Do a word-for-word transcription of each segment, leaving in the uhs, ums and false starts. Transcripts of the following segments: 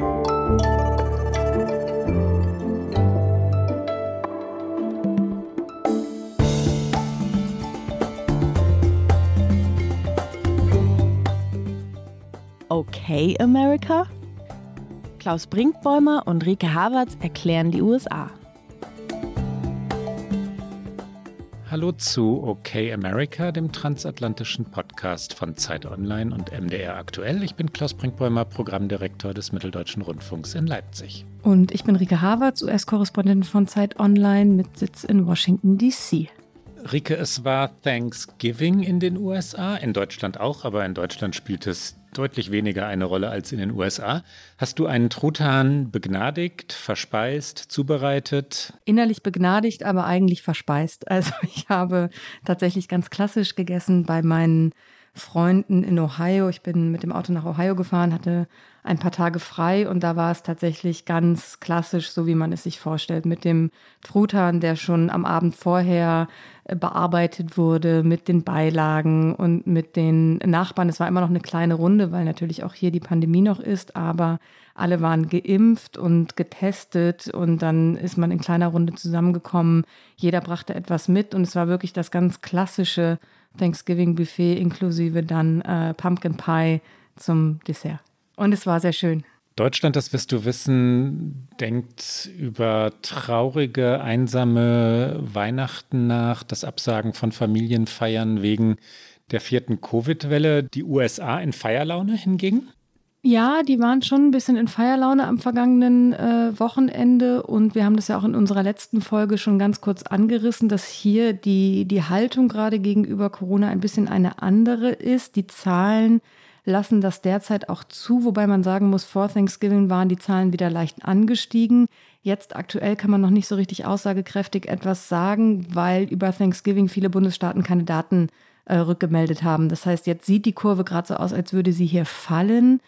Okay, America? Klaus Brinkbäumer und Rike Havertz erklären die U S A. Hallo zu Okay America, dem transatlantischen Podcast von Zeit Online und M D R Aktuell. Ich bin Klaus Brinkbäumer, Programmdirektor des Mitteldeutschen Rundfunks in Leipzig. Und ich bin Rike Havertz, U S-Korrespondentin von Zeit Online mit Sitz in Washington, D C Rike, es war Thanksgiving in den U S A, in Deutschland auch, aber in Deutschland spielt es deutlich weniger eine Rolle als in den U S A. Hast du einen Truthahn begnadigt, verspeist, zubereitet? Innerlich begnadigt, aber eigentlich verspeist. Also ich habe tatsächlich ganz klassisch gegessen bei meinen Freunden in Ohio. Ich bin mit dem Auto nach Ohio gefahren, hatte ein paar Tage frei und da war es tatsächlich ganz klassisch, so wie man es sich vorstellt, mit dem Truthahn, der schon am Abend vorher bearbeitet wurde, mit den Beilagen und mit den Nachbarn. Es war immer noch eine kleine Runde, weil natürlich auch hier die Pandemie noch ist, aber alle waren geimpft und getestet und dann ist man in kleiner Runde zusammengekommen. Jeder brachte etwas mit und es war wirklich das ganz klassische Thanksgiving-Buffet inklusive dann äh, Pumpkin Pie zum Dessert. Und es war sehr schön. Deutschland, das wirst du wissen, denkt über traurige, einsame Weihnachten nach, das Absagen von Familienfeiern wegen der vierten Covid-Welle. Die U S A in Feierlaune hingegen? Ja, die waren schon ein bisschen in Feierlaune am vergangenen äh, Wochenende und wir haben das ja auch in unserer letzten Folge schon ganz kurz angerissen, dass hier die, die Haltung gerade gegenüber Corona ein bisschen eine andere ist. Die Zahlen lassen das derzeit auch zu, wobei man sagen muss, vor Thanksgiving waren die Zahlen wieder leicht angestiegen. Jetzt aktuell kann man noch nicht so richtig aussagekräftig etwas sagen, weil über Thanksgiving viele Bundesstaaten keine Daten äh, rückgemeldet haben. Das heißt, jetzt sieht die Kurve gerade so aus, als würde sie hier fallen.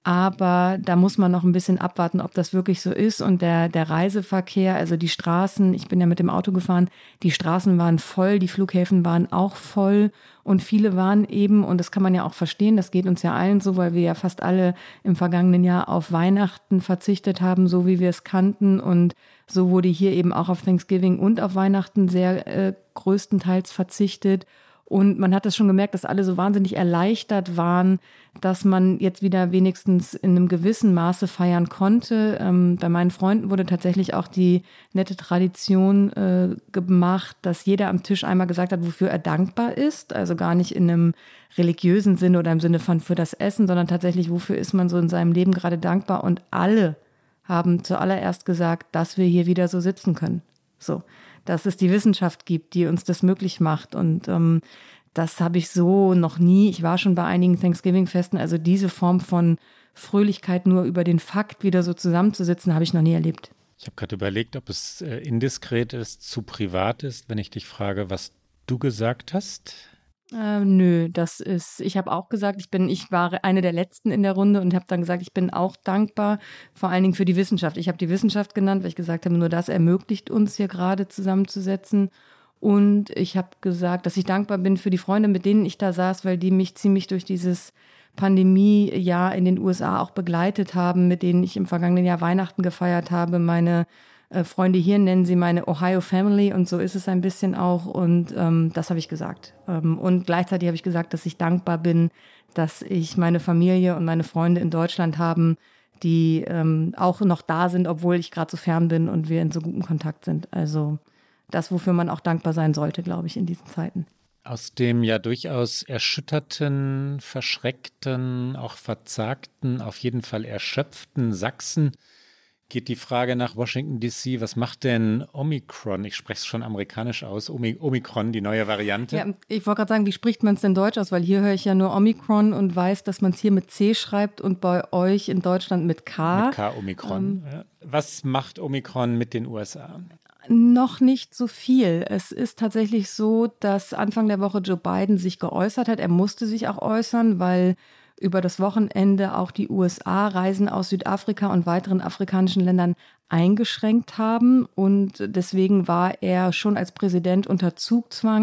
Aber da muss man noch ein bisschen abwarten, ob das wirklich so ist. Und der, der Reiseverkehr, also die Straßen, ich bin ja mit dem Auto gefahren, die Straßen waren voll, die Flughäfen waren auch voll. Und viele waren eben, und das kann man ja auch verstehen, das geht uns ja allen so, weil wir ja fast alle im vergangenen Jahr auf Weihnachten verzichtet haben, so wie wir es kannten. Und so wurde hier eben auch auf Thanksgiving und auf Weihnachten sehr äh, größtenteils verzichtet. Und man hat das schon gemerkt, dass alle so wahnsinnig erleichtert waren, dass man jetzt wieder wenigstens in einem gewissen Maße feiern konnte. Ähm, bei meinen Freunden wurde tatsächlich auch die nette Tradition äh, gemacht, dass jeder am Tisch einmal gesagt hat, wofür er dankbar ist. Also gar nicht in einem religiösen Sinne oder im Sinne von für das Essen, sondern tatsächlich, wofür ist man so in seinem Leben gerade dankbar. Und alle haben zuallererst gesagt, dass wir hier wieder so sitzen können. So. Dass es die Wissenschaft gibt, die uns das möglich macht. Und ähm, das habe ich so noch nie. Ich war schon bei einigen Thanksgiving-Festen. Also diese Form von Fröhlichkeit, nur über den Fakt wieder so zusammenzusitzen, habe ich noch nie erlebt. Ich habe gerade überlegt, ob es äh, indiskret ist, zu privat ist, wenn ich dich frage, was du gesagt hast. Äh, nö, das ist, ich habe auch gesagt, ich bin, ich war eine der Letzten in der Runde und habe dann gesagt, ich bin auch dankbar, vor allen Dingen für die Wissenschaft. Ich habe die Wissenschaft genannt, weil ich gesagt habe, nur das ermöglicht uns hier gerade zusammenzusetzen. Und ich habe gesagt, dass ich dankbar bin für die Freunde, mit denen ich da saß, weil die mich ziemlich durch dieses Pandemie-Jahr in den U S A auch begleitet haben, mit denen ich im vergangenen Jahr Weihnachten gefeiert habe. Meine Freunde hier nennen sie meine Ohio Family und so ist es ein bisschen auch und ähm, das habe ich gesagt. Ähm, und gleichzeitig habe ich gesagt, dass ich dankbar bin, dass ich meine Familie und meine Freunde in Deutschland haben, die ähm, auch noch da sind, obwohl ich gerade so fern bin und wir in so gutem Kontakt sind. Also das, wofür man auch dankbar sein sollte, glaube ich, in diesen Zeiten. Aus dem ja durchaus erschütterten, verschreckten, auch verzagten, auf jeden Fall erschöpften Sachsen geht die Frage nach Washington D C, was macht denn Omikron? Ich spreche es schon amerikanisch aus, Omikron, die neue Variante. Ja, ich wollte gerade sagen, wie spricht man es denn deutsch aus? Weil hier höre ich ja nur Omikron und weiß, dass man es hier mit C schreibt und bei euch in Deutschland mit K. Mit K, Omikron. Ähm, was macht Omikron mit den U S A? Noch nicht so viel. Es ist tatsächlich so, dass Anfang der Woche Joe Biden sich geäußert hat. Er musste sich auch äußern, weil über das Wochenende auch die U S A Reisen aus Südafrika und weiteren afrikanischen Ländern eingeschränkt haben. Und deswegen war er schon als Präsident unter Zugzwang,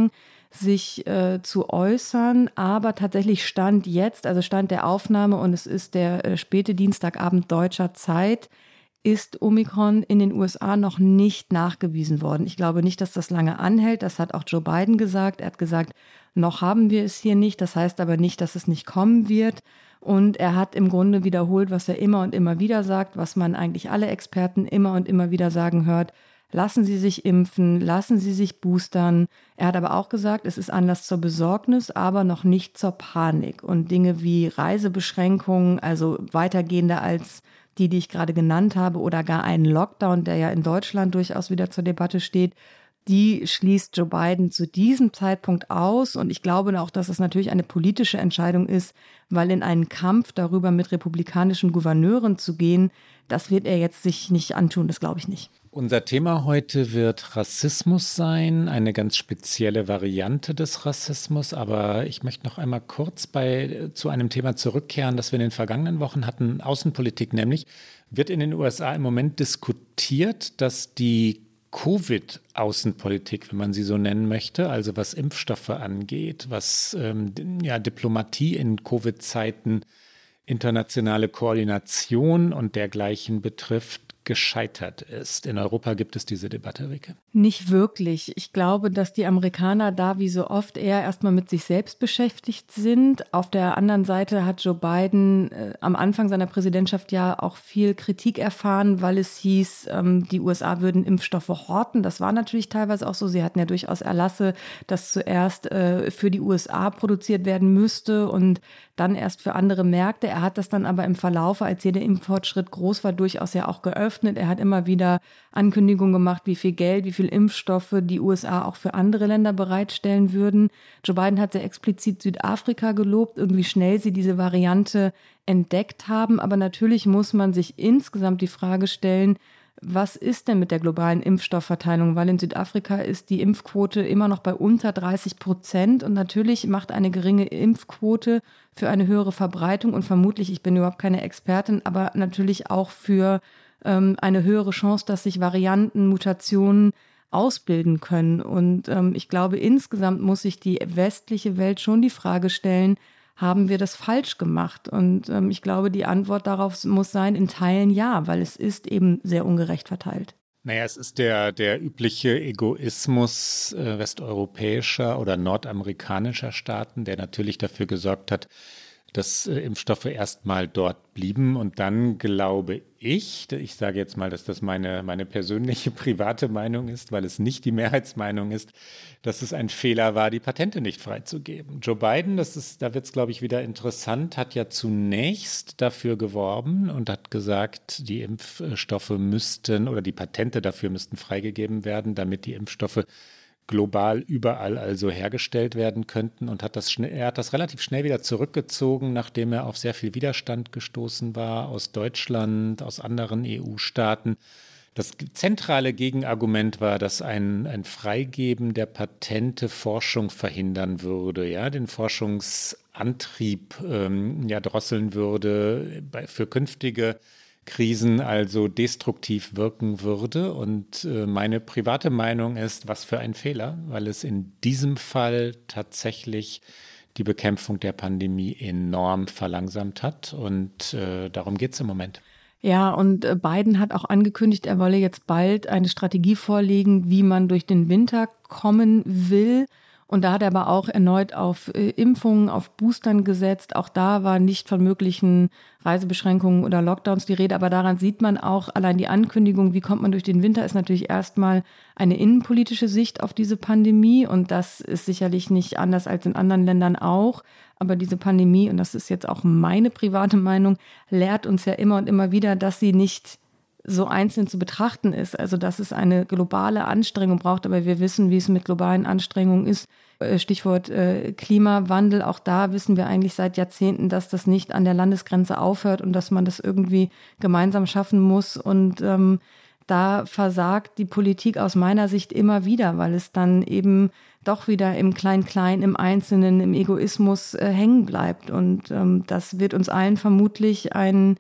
sich äh, zu äußern. Aber tatsächlich Stand jetzt, also Stand der Aufnahme, und es ist der äh, späte Dienstagabend deutscher Zeit, ist Omikron in den U S A noch nicht nachgewiesen worden. Ich glaube nicht, dass das lange anhält. Das hat auch Joe Biden gesagt. Er hat gesagt, noch haben wir es hier nicht. Das heißt aber nicht, dass es nicht kommen wird. Und er hat im Grunde wiederholt, was er immer und immer wieder sagt, was man eigentlich alle Experten immer und immer wieder sagen hört. Lassen Sie sich impfen, lassen Sie sich boostern. Er hat aber auch gesagt, es ist Anlass zur Besorgnis, aber noch nicht zur Panik. Und Dinge wie Reisebeschränkungen, also weitergehender als die, die ich gerade genannt habe, oder gar einen Lockdown, der ja in Deutschland durchaus wieder zur Debatte steht, die schließt Joe Biden zu diesem Zeitpunkt aus. Und ich glaube auch, dass es natürlich eine politische Entscheidung ist, weil in einen Kampf darüber mit republikanischen Gouverneuren zu gehen, das wird er jetzt sich nicht antun, das glaube ich nicht. Unser Thema heute wird Rassismus sein, eine ganz spezielle Variante des Rassismus. Aber ich möchte noch einmal kurz bei, zu einem Thema zurückkehren, das wir in den vergangenen Wochen hatten, Außenpolitik nämlich. Wird in den U S A im Moment diskutiert, dass die Covid-Außenpolitik, wenn man sie so nennen möchte, also was Impfstoffe angeht, was ähm, ja, Diplomatie in Covid-Zeiten, internationale Koordination und dergleichen betrifft, gescheitert ist. In Europa gibt es diese Debatte, Rike. Nicht wirklich. Ich glaube, dass die Amerikaner da wie so oft eher erstmal mit sich selbst beschäftigt sind. Auf der anderen Seite hat Joe Biden äh, am Anfang seiner Präsidentschaft ja auch viel Kritik erfahren, weil es hieß, ähm, die U S A würden Impfstoffe horten. Das war natürlich teilweise auch so. Sie hatten ja durchaus Erlasse, dass zuerst äh, für die U S A produziert werden müsste und dann erst für andere Märkte. Er hat das dann aber im Verlauf, als jeder Impffortschritt groß war, durchaus ja auch geöffnet. Er hat immer wieder Ankündigungen gemacht, wie viel Geld, wie viel Impfstoffe die U S A auch für andere Länder bereitstellen würden. Joe Biden hat sehr explizit Südafrika gelobt und wie schnell sie diese Variante entdeckt haben. Aber natürlich muss man sich insgesamt die Frage stellen, was ist denn mit der globalen Impfstoffverteilung? Weil in Südafrika ist die Impfquote immer noch bei unter dreißig Prozent und natürlich macht eine geringe Impfquote für eine höhere Verbreitung und vermutlich, ich bin überhaupt keine Expertin, aber natürlich auch für ähm, eine höhere Chance, dass sich Varianten, Mutationen ausbilden können. Und ähm, ich glaube, insgesamt muss sich die westliche Welt schon die Frage stellen, haben wir das falsch gemacht? Und ähm, ich glaube, die Antwort darauf muss sein, in Teilen ja, weil es ist eben sehr ungerecht verteilt. Naja, es ist der, der übliche Egoismus äh, westeuropäischer oder nordamerikanischer Staaten, der natürlich dafür gesorgt hat, dass äh, Impfstoffe erstmal dort blieben. Und dann glaube ich, ich sage jetzt mal, dass das meine, meine persönliche private Meinung ist, weil es nicht die Mehrheitsmeinung ist, dass es ein Fehler war, die Patente nicht freizugeben. Joe Biden, das ist, da wird es, glaube ich, wieder interessant, hat ja zunächst dafür geworben und hat gesagt, die Impfstoffe müssten oder die Patente dafür müssten freigegeben werden, damit die Impfstoffe global überall also hergestellt werden könnten und hat das schnell, er hat das relativ schnell wieder zurückgezogen, nachdem er auf sehr viel Widerstand gestoßen war aus Deutschland, aus anderen E U-Staaten. Das zentrale Gegenargument war, dass ein, ein Freigeben der Patente Forschung verhindern würde, ja, den Forschungsantrieb ähm, ja, drosseln würde bei, für künftige Krisen also destruktiv wirken würde. Und äh, meine private Meinung ist, was für ein Fehler, weil es in diesem Fall tatsächlich die Bekämpfung der Pandemie enorm verlangsamt hat. Und äh, darum geht es im Moment. Ja, und Biden hat auch angekündigt, er wolle jetzt bald eine Strategie vorlegen, wie man durch den Winter kommen will. Und da hat er aber auch erneut auf äh, Impfungen, auf Boostern gesetzt. Auch da war nicht von möglichen Reisebeschränkungen oder Lockdowns die Rede. Aber daran sieht man auch, allein die Ankündigung, wie kommt man durch den Winter, ist natürlich erstmal eine innenpolitische Sicht auf diese Pandemie. Und das ist sicherlich nicht anders als in anderen Ländern auch. Aber diese Pandemie, und das ist jetzt auch meine private Meinung, lehrt uns ja immer und immer wieder, dass sie nicht so einzeln zu betrachten ist, also dass es eine globale Anstrengung braucht, aber wir wissen, wie es mit globalen Anstrengungen ist. Stichwort äh, Klimawandel, auch da wissen wir eigentlich seit Jahrzehnten, dass das nicht an der Landesgrenze aufhört und dass man das irgendwie gemeinsam schaffen muss. Und ähm, da versagt die Politik aus meiner Sicht immer wieder, weil es dann eben doch wieder im Klein-Klein, im Einzelnen, im Egoismus äh, hängen bleibt. Und ähm, das wird uns allen vermutlich ein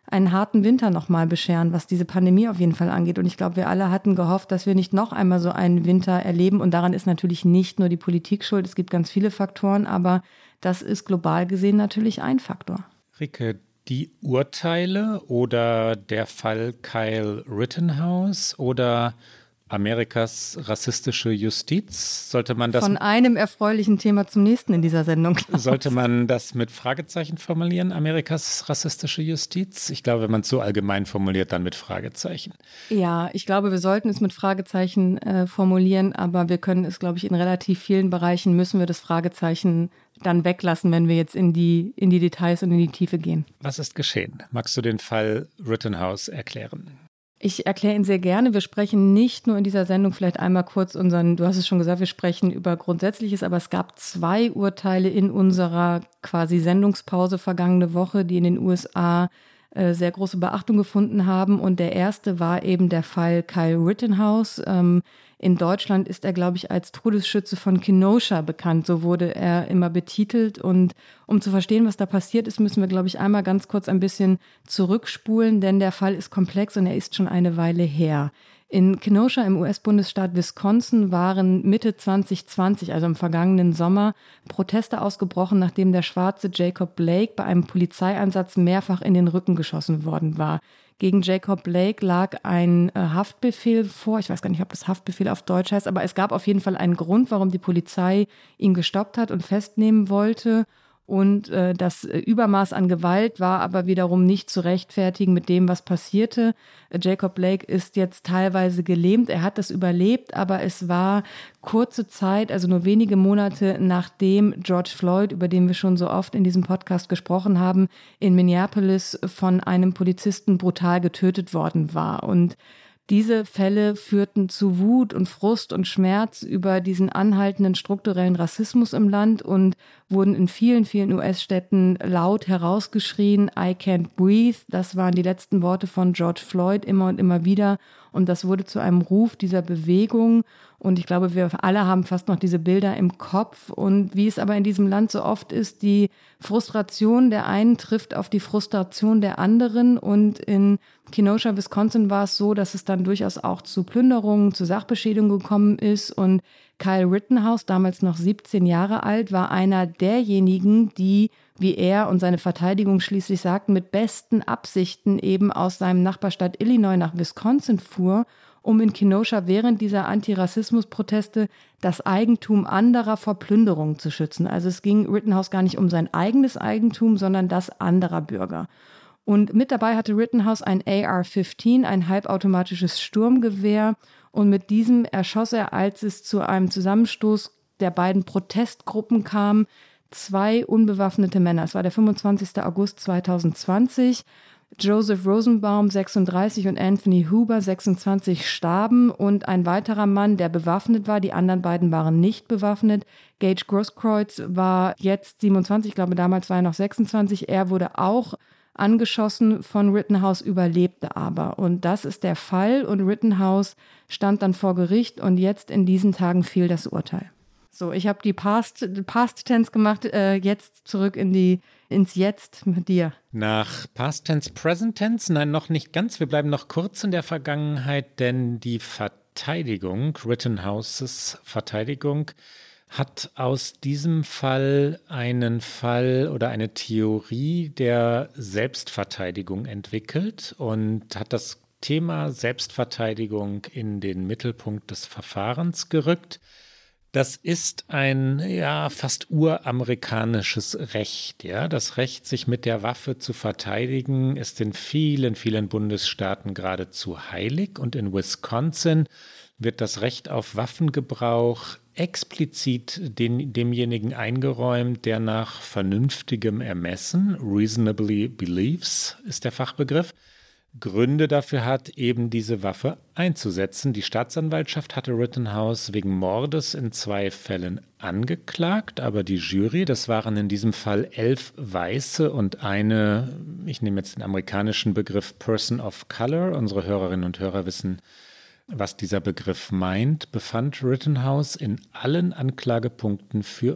einen harten Winter nochmal bescheren, was diese Pandemie auf jeden Fall angeht. Und ich glaube, wir alle hatten gehofft, dass wir nicht noch einmal so einen Winter erleben. Und daran ist natürlich nicht nur die Politik schuld. Es gibt ganz viele Faktoren, aber das ist global gesehen natürlich ein Faktor. Rike, die Urteile oder der Fall Kyle Rittenhouse oder Amerikas rassistische Justiz, sollte man das... Von einem erfreulichen Thema zum nächsten in dieser Sendung. Klaus. Sollte man das mit Fragezeichen formulieren, Amerikas rassistische Justiz? Ich glaube, wenn man es so allgemein formuliert, dann mit Fragezeichen. Ja, ich glaube, wir sollten es mit Fragezeichen äh, formulieren, aber wir können es, glaube ich, in relativ vielen Bereichen müssen wir das Fragezeichen dann weglassen, wenn wir jetzt in die, in die Details und in die Tiefe gehen. Was ist geschehen? Magst du den Fall Rittenhouse erklären? Ich erkläre ihn sehr gerne. Wir sprechen nicht nur in dieser Sendung vielleicht einmal kurz unseren, du hast es schon gesagt, wir sprechen über Grundsätzliches, aber es gab zwei Urteile in unserer quasi Sendungspause vergangene Woche, die in den U S A äh, sehr große Beachtung gefunden haben. Und der erste war eben der Fall Kyle Rittenhouse. Ähm, in Deutschland ist er, glaube ich, als Todesschütze von Kenosha bekannt. So wurde er immer betitelt. Und um zu verstehen, was da passiert ist, müssen wir, glaube ich, einmal ganz kurz ein bisschen zurückspulen, denn der Fall ist komplex und er ist schon eine Weile her. In Kenosha im U S-Bundesstaat Wisconsin waren Mitte zwanzig zwanzig, also im vergangenen Sommer, Proteste ausgebrochen, nachdem der schwarze Jacob Blake bei einem Polizeieinsatz mehrfach in den Rücken geschossen worden war. Gegen Jacob Blake lag ein äh, Haftbefehl vor. Ich weiß gar nicht, ob das Haftbefehl auf Deutsch heißt, aber es gab auf jeden Fall einen Grund, warum die Polizei ihn gestoppt hat und festnehmen wollte. Und äh, das äh, Übermaß an Gewalt war aber wiederum nicht zu rechtfertigen mit dem, was passierte. Äh, Jacob Blake ist jetzt teilweise gelähmt. Er hat das überlebt, aber es war kurze Zeit, also nur wenige Monate nachdem George Floyd, über den wir schon so oft in diesem Podcast gesprochen haben, in Minneapolis von einem Polizisten brutal getötet worden war. Und diese Fälle führten zu Wut und Frust und Schmerz über diesen anhaltenden strukturellen Rassismus im Land und wurden in vielen, vielen U S-Städten laut herausgeschrien, I can't breathe. Das waren die letzten Worte von George Floyd immer und immer wieder. Und das wurde zu einem Ruf dieser Bewegung. Und ich glaube, wir alle haben fast noch diese Bilder im Kopf. Und wie es aber in diesem Land so oft ist, die Frustration der einen trifft auf die Frustration der anderen. Und in Kenosha, Wisconsin war es so, dass es dann durchaus auch zu Plünderungen, zu Sachbeschädigungen gekommen ist. Und Kyle Rittenhouse, damals noch siebzehn Jahre alt, war einer derjenigen, die, wie er und seine Verteidigung schließlich sagten, mit besten Absichten eben aus seinem Nachbarstaat Illinois nach Wisconsin fuhr, um in Kenosha während dieser Antirassismus-Proteste das Eigentum anderer vor Plünderungen zu schützen. Also es ging Rittenhouse gar nicht um sein eigenes Eigentum, sondern das anderer Bürger. Und mit dabei hatte Rittenhouse ein A R fünfzehn, ein halbautomatisches Sturmgewehr. Und mit diesem erschoss er, als es zu einem Zusammenstoß der beiden Protestgruppen kam, zwei unbewaffnete Männer. Es war der fünfundzwanzigster August zweitausendzwanzig. Joseph Rosenbaum, sechsunddreißig, und Anthony Huber, sechsundzwanzig, starben. Und ein weiterer Mann, der bewaffnet war, die anderen beiden waren nicht bewaffnet. Gage Grosskreutz war jetzt siebenundzwanzig, ich glaube damals war er noch sechsundzwanzig. Er wurde auch angeschossen von Rittenhouse, überlebte aber. Und das ist der Fall. Und Rittenhouse stand dann vor Gericht und jetzt in diesen Tagen fiel das Urteil. So, ich habe die Past, Past Tense gemacht, äh, jetzt zurück in die, ins Jetzt mit dir. Nach Past Tense, Present Tense? Nein, noch nicht ganz. Wir bleiben noch kurz in der Vergangenheit, denn die Verteidigung, Rittenhouses Verteidigung, hat aus diesem Fall einen Fall oder eine Theorie der Selbstverteidigung entwickelt und hat das Thema Selbstverteidigung in den Mittelpunkt des Verfahrens gerückt. Das ist ein ja fast uramerikanisches Recht. Ja? Das Recht, sich mit der Waffe zu verteidigen, ist in vielen, vielen Bundesstaaten geradezu heilig. Und in Wisconsin wird das Recht auf Waffengebrauch explizit den, demjenigen eingeräumt, der nach vernünftigem Ermessen, reasonably believes ist der Fachbegriff, Gründe dafür hat, eben diese Waffe einzusetzen. Die Staatsanwaltschaft hatte Rittenhouse wegen Mordes in zwei Fällen angeklagt, aber die Jury, das waren in diesem Fall elf Weiße und eine, ich nehme jetzt den amerikanischen Begriff Person of Color, unsere Hörerinnen und Hörer wissen, was dieser Begriff meint, befand Rittenhouse in allen Anklagepunkten für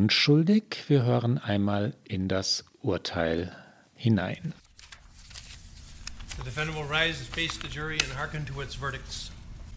unschuldig. Wir hören einmal in das Urteil hinein. The defendant will rise and face the jury and hearken to its verdicts.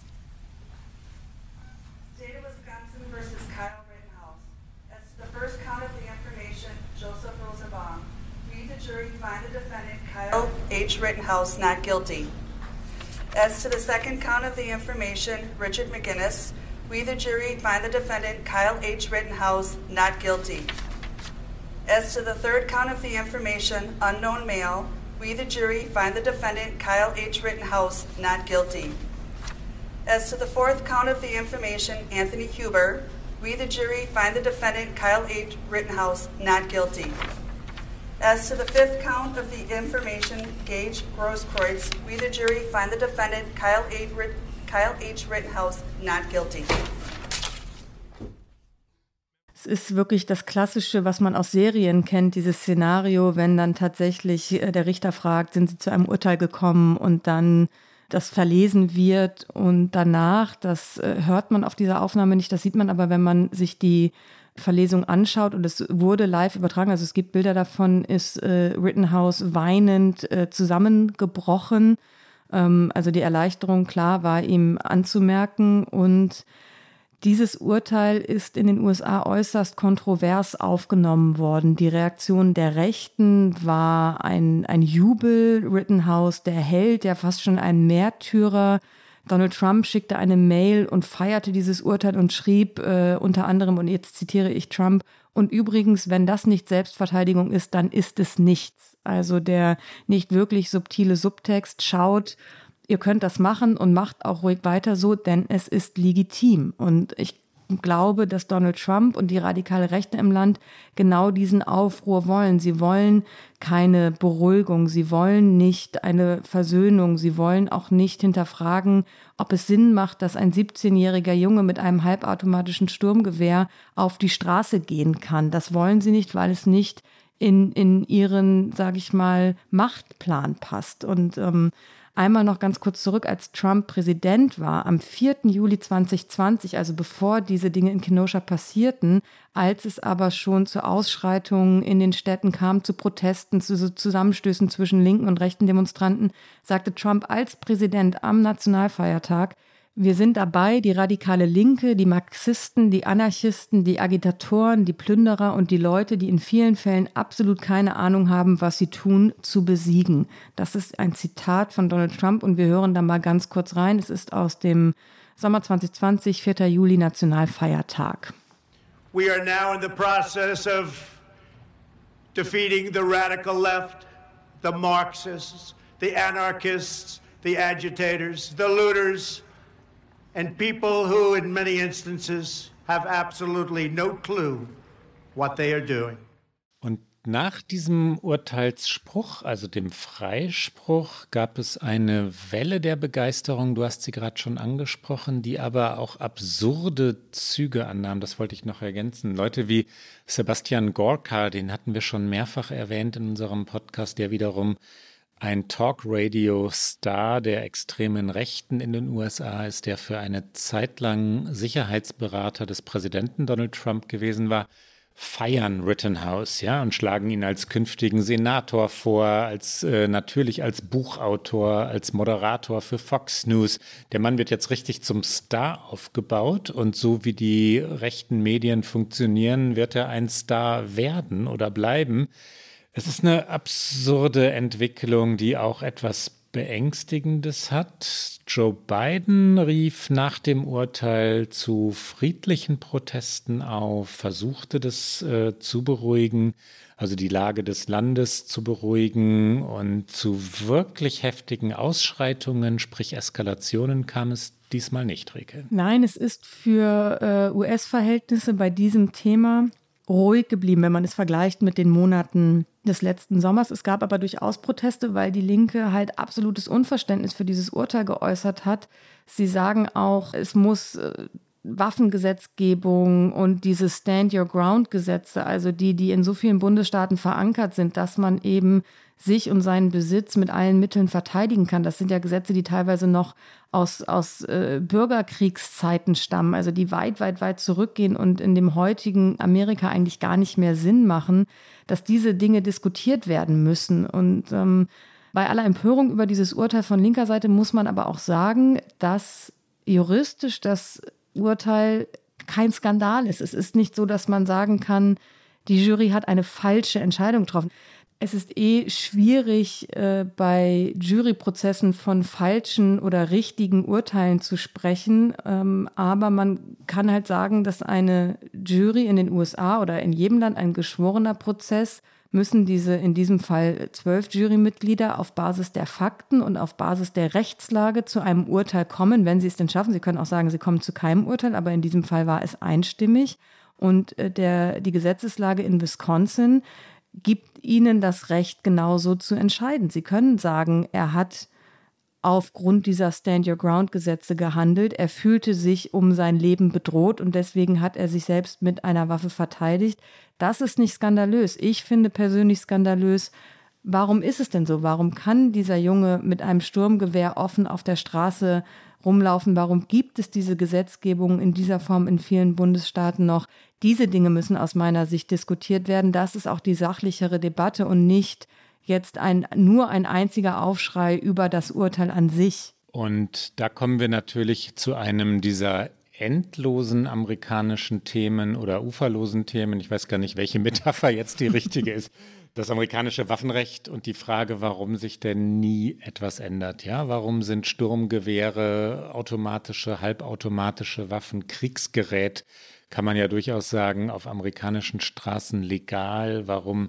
State of Wisconsin versus Kyle Rittenhouse. As to the first count of the information, Joseph Rosenbaum. We, the jury, find the defendant Kyle H. Rittenhouse not guilty. As to the second count of the information, Richard McGinnis. We, the jury, find the defendant Kyle H. Rittenhouse not guilty. As to the third count of the information, unknown male. We, the jury, find the defendant Kyle H. Rittenhouse not guilty. As to the fourth count of the information, Anthony Huber, we, the jury, find the defendant Kyle H. Rittenhouse not guilty. As to the fifth count of the information, Gage Grosskreutz, we, the jury, find the defendant Kyle H. Ritt- Kyle H. Rittenhouse not guilty. Es ist wirklich das Klassische, was man aus Serien kennt, dieses Szenario, wenn dann tatsächlich der Richter fragt, sind Sie zu einem Urteil gekommen und dann das verlesen wird und danach, das hört man auf dieser Aufnahme nicht, das sieht man aber, wenn man sich die Verlesung anschaut und es wurde live übertragen, also es gibt Bilder davon, ist äh, Rittenhouse weinend äh, zusammengebrochen. Ähm, also die Erleichterung, klar, war ihm anzumerken und dieses Urteil ist in den U S A äußerst kontrovers aufgenommen worden. Die Reaktion der Rechten war ein, ein Jubel. Rittenhouse, der Held, ja fast schon ein Märtyrer. Donald Trump schickte eine Mail und feierte dieses Urteil und schrieb äh, unter anderem, und jetzt zitiere ich Trump, und übrigens, wenn das nicht Selbstverteidigung ist, dann ist es nichts. Also der nicht wirklich subtile Subtext schaut, ihr könnt das machen und macht auch ruhig weiter so, denn es ist legitim. Und ich glaube, dass Donald Trump und die radikale Rechte im Land genau diesen Aufruhr wollen. Sie wollen keine Beruhigung, sie wollen nicht eine Versöhnung, sie wollen auch nicht hinterfragen, ob es Sinn macht, dass ein siebzehnjähriger Junge mit einem halbautomatischen Sturmgewehr auf die Straße gehen kann. Das wollen sie nicht, weil es nicht in, in ihren, sage ich mal, Machtplan passt. Und ähm, einmal noch ganz kurz zurück, als Trump Präsident war, am vierten Juli zweitausendzwanzig, also bevor diese Dinge in Kenosha passierten, als es aber schon zu Ausschreitungen in den Städten kam, zu Protesten, zu so Zusammenstößen zwischen linken und rechten Demonstranten, sagte Trump als Präsident am Nationalfeiertag: Wir sind dabei, die radikale Linke, die Marxisten, die Anarchisten, die Agitatoren, die Plünderer und die Leute, die in vielen Fällen absolut keine Ahnung haben, was sie tun, zu besiegen. Das ist ein Zitat von Donald Trump und wir hören da mal ganz kurz rein. Es ist aus dem Sommer zwanzig zwanzig, vierter Juli, Nationalfeiertag. We are now in the process of defeating the radical left, the Marxists, the anarchists, the agitators, the looters, and people who, in many instances, have absolutely no clue what they are doing. Und nach diesem Urteilsspruch, also dem Freispruch, gab es eine Welle der Begeisterung, du hast sie gerade schon angesprochen, die aber auch absurde Züge annahm. Das wollte ich noch ergänzen. Leute wie Sebastian Gorka, den hatten wir schon mehrfach erwähnt in unserem Podcast, der wiederum ein Talk-Radio-Star der extremen Rechten in den U S A ist, der für eine Zeit lang Sicherheitsberater des Präsidenten Donald Trump gewesen war, feiern Rittenhouse, ja, und schlagen ihn als künftigen Senator vor, als äh, natürlich als Buchautor, als Moderator für Fox News. Der Mann wird jetzt richtig zum Star aufgebaut und so wie die rechten Medien funktionieren, wird er ein Star werden oder bleiben. Es ist eine absurde Entwicklung, die auch etwas Beängstigendes hat. Joe Biden rief nach dem Urteil zu friedlichen Protesten auf, versuchte das äh, zu beruhigen, also die Lage des Landes zu beruhigen, und zu wirklich heftigen Ausschreitungen, sprich Eskalationen, kam es diesmal nicht, Rieke. Nein, es ist für äh, U S-Verhältnisse bei diesem Thema ruhig geblieben, wenn man es vergleicht mit den Monaten des letzten Sommers. Es gab aber durchaus Proteste, weil die Linke halt absolutes Unverständnis für dieses Urteil geäußert hat. Sie sagen auch, es muss äh, Waffengesetzgebung und diese Stand-Your-Ground-Gesetze, also die, die in so vielen Bundesstaaten verankert sind, dass man eben sich und seinen Besitz mit allen Mitteln verteidigen kann. Das sind ja Gesetze, die teilweise noch aus, aus äh, Bürgerkriegszeiten stammen, also die weit, weit, weit zurückgehen und in dem heutigen Amerika eigentlich gar nicht mehr Sinn machen, dass diese Dinge diskutiert werden müssen. Und ähm, Bei aller Empörung über dieses Urteil von linker Seite muss man aber auch sagen, dass juristisch das Urteil kein Skandal ist. Es ist nicht so, dass man sagen kann, die Jury hat eine falsche Entscheidung getroffen. Es ist eh schwierig, äh, bei Juryprozessen von falschen oder richtigen Urteilen zu sprechen. Ähm, aber man kann halt sagen, dass eine Jury in den U S A oder in jedem Land, ein geschworener Prozess, müssen diese in diesem Fall zwölf Jurymitglieder auf Basis der Fakten und auf Basis der Rechtslage zu einem Urteil kommen, wenn sie es denn schaffen. Sie können auch sagen, sie kommen zu keinem Urteil, aber in diesem Fall war es einstimmig. Und äh, der, die Gesetzeslage in Wisconsin gibt ihnen das Recht, genauso zu entscheiden. Sie können sagen, er hat aufgrund dieser Stand-Your-Ground-Gesetze gehandelt. Er fühlte sich um sein Leben bedroht und deswegen hat er sich selbst mit einer Waffe verteidigt. Das ist nicht skandalös. Ich finde persönlich skandalös, warum ist es denn so? Warum kann dieser Junge mit einem Sturmgewehr offen auf der Straße rumlaufen? Warum gibt es diese Gesetzgebung in dieser Form in vielen Bundesstaaten noch? Diese Dinge müssen aus meiner Sicht diskutiert werden. Das ist auch die sachlichere Debatte und nicht jetzt ein, nur ein einziger Aufschrei über das Urteil an sich. Und da kommen wir natürlich zu einem dieser endlosen amerikanischen Themen oder uferlosen Themen. Ich weiß gar nicht, welche Metapher jetzt die richtige ist. Das amerikanische Waffenrecht und die Frage, warum sich denn nie etwas ändert. Ja, warum sind Sturmgewehre, automatische, halbautomatische Waffen, Kriegsgerät, kann man ja durchaus sagen, auf amerikanischen Straßen legal? Warum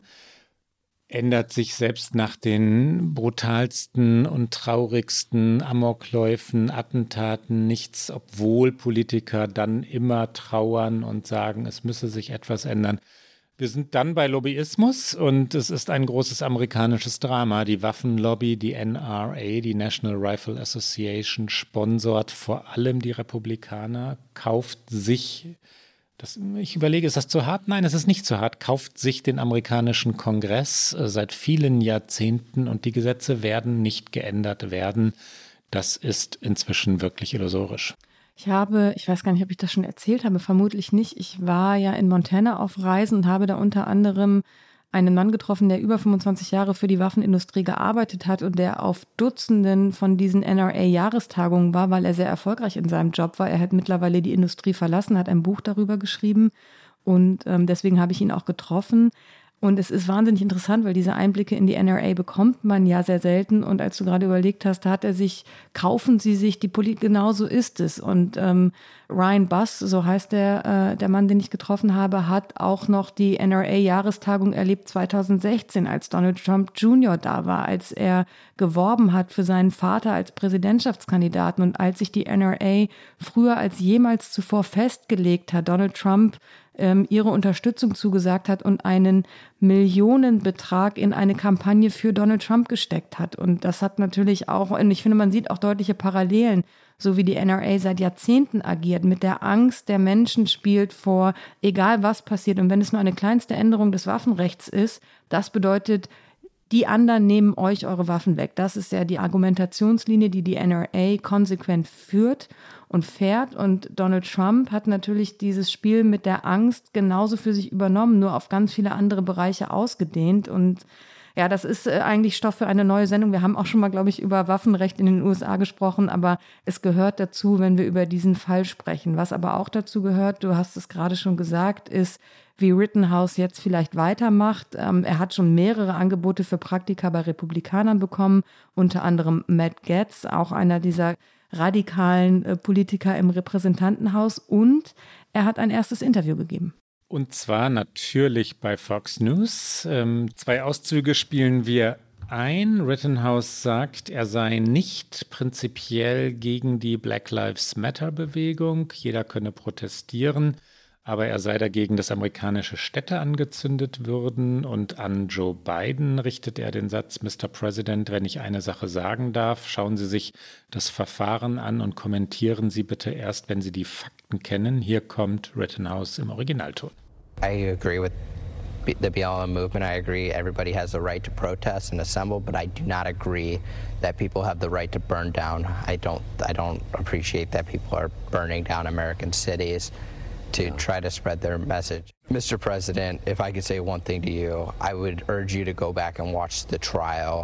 ändert sich selbst nach den brutalsten und traurigsten Amokläufen, Attentaten nichts, obwohl Politiker dann immer trauern und sagen, es müsse sich etwas ändern? Wir sind dann bei Lobbyismus und es ist ein großes amerikanisches Drama. Die Waffenlobby, die N R A, die National Rifle Association, sponsort vor allem die Republikaner, kauft sich, das, ich überlege, ist das zu hart? Nein, es ist nicht zu hart, kauft sich den amerikanischen Kongress äh, seit vielen Jahrzehnten und die Gesetze werden nicht geändert werden. Das ist inzwischen wirklich illusorisch. Ich habe, ich weiß gar nicht, ob ich das schon erzählt habe, vermutlich nicht. Ich war ja in Montana auf Reisen und habe da unter anderem einen Mann getroffen, der über fünfundzwanzig Jahre für die Waffenindustrie gearbeitet hat und der auf Dutzenden von diesen N R A-Jahrestagungen war, weil er sehr erfolgreich in seinem Job war. Er hat mittlerweile die Industrie verlassen, hat ein Buch darüber geschrieben und ähm, deswegen habe ich ihn auch getroffen. Und es ist wahnsinnig interessant, weil diese Einblicke in die N R A bekommt man ja sehr selten. Und als du gerade überlegt hast, da hat er sich, kaufen Sie sich die Politik, genau so ist es. Und ähm, Ryan Buss, so heißt der, äh, der Mann, den ich getroffen habe, hat auch noch die N R A-Jahrestagung erlebt zweitausendsechzehn, als Donald Trump Junior da war, als er geworben hat für seinen Vater als Präsidentschaftskandidaten und als sich die N R A früher als jemals zuvor festgelegt hat, Donald Trump ihre Unterstützung zugesagt hat und einen Millionenbetrag in eine Kampagne für Donald Trump gesteckt hat. Und das hat natürlich auch, und ich finde, man sieht auch deutliche Parallelen, so wie die N R A seit Jahrzehnten agiert, mit der Angst der Menschen spielt vor, egal was passiert. Und wenn es nur eine kleinste Änderung des Waffenrechts ist, das bedeutet, die anderen nehmen euch eure Waffen weg. Das ist ja die Argumentationslinie, die die N R A konsequent führt und fährt. Und Donald Trump hat natürlich dieses Spiel mit der Angst genauso für sich übernommen, nur auf ganz viele andere Bereiche ausgedehnt. Und ja, das ist eigentlich Stoff für eine neue Sendung. Wir haben auch schon mal, glaube ich, über Waffenrecht in den U S A gesprochen, aber es gehört dazu, wenn wir über diesen Fall sprechen. Was aber auch dazu gehört, du hast es gerade schon gesagt, ist, wie Rittenhouse jetzt vielleicht weitermacht. Ähm, er hat schon mehrere Angebote für Praktika bei Republikanern bekommen, unter anderem Matt Gaetz, auch einer dieser radikalen äh, Politiker im Repräsentantenhaus, und er hat ein erstes Interview gegeben. Und zwar natürlich bei Fox News. Ähm, zwei Auszüge spielen wir ein. Rittenhouse sagt, er sei nicht prinzipiell gegen die Black Lives Matter-Bewegung. Jeder könne protestieren. Aber er sei dagegen, dass amerikanische Städte angezündet würden. Und an Joe Biden richtet er den Satz, Mister President, wenn ich eine Sache sagen darf, schauen Sie sich das Verfahren an und kommentieren Sie bitte erst, wenn Sie die Fakten kennen. Hier kommt Rittenhouse im Originalton. I agree with the B L M movement. I agree everybody has the right to protest and assemble, but I do not agree that people have the right to burn down. I don't, I don't appreciate that people are burning down American cities to try to spread their message. Mister President, if I could say one thing to you, I would urge you to go back and watch the trial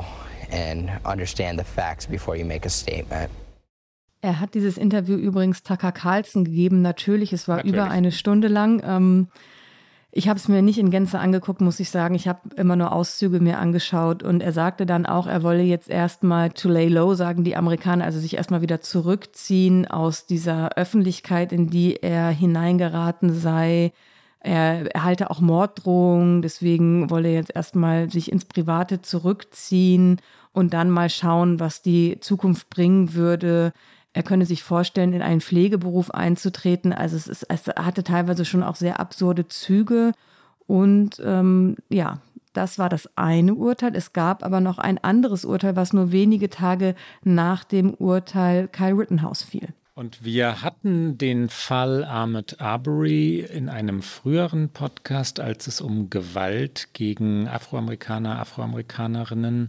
and understand the facts before you make a statement. Er hat dieses Interview übrigens Tucker Carlson gegeben. Natürlich, es war Natürlich. über eine Stunde lang. Ähm, ich habe es mir nicht in Gänze angeguckt, muss ich sagen. Ich habe immer nur Auszüge mir angeschaut. Und er sagte dann auch, er wolle jetzt erstmal to lay low, sagen die Amerikaner, also sich erstmal wieder zurückziehen aus dieser Öffentlichkeit, in die er hineingeraten sei. Er erhalte auch Morddrohungen, deswegen wolle er jetzt erstmal sich ins Private zurückziehen und dann mal schauen, was die Zukunft bringen würde. Er könne sich vorstellen, in einen Pflegeberuf einzutreten. Also es, ist, es hatte teilweise schon auch sehr absurde Züge. Und ähm, ja, das war das eine Urteil. Es gab aber noch ein anderes Urteil, was nur wenige Tage nach dem Urteil Kyle Rittenhouse fiel. Und wir hatten den Fall Ahmaud Arbery in einem früheren Podcast, als es um Gewalt gegen Afroamerikaner, Afroamerikanerinnen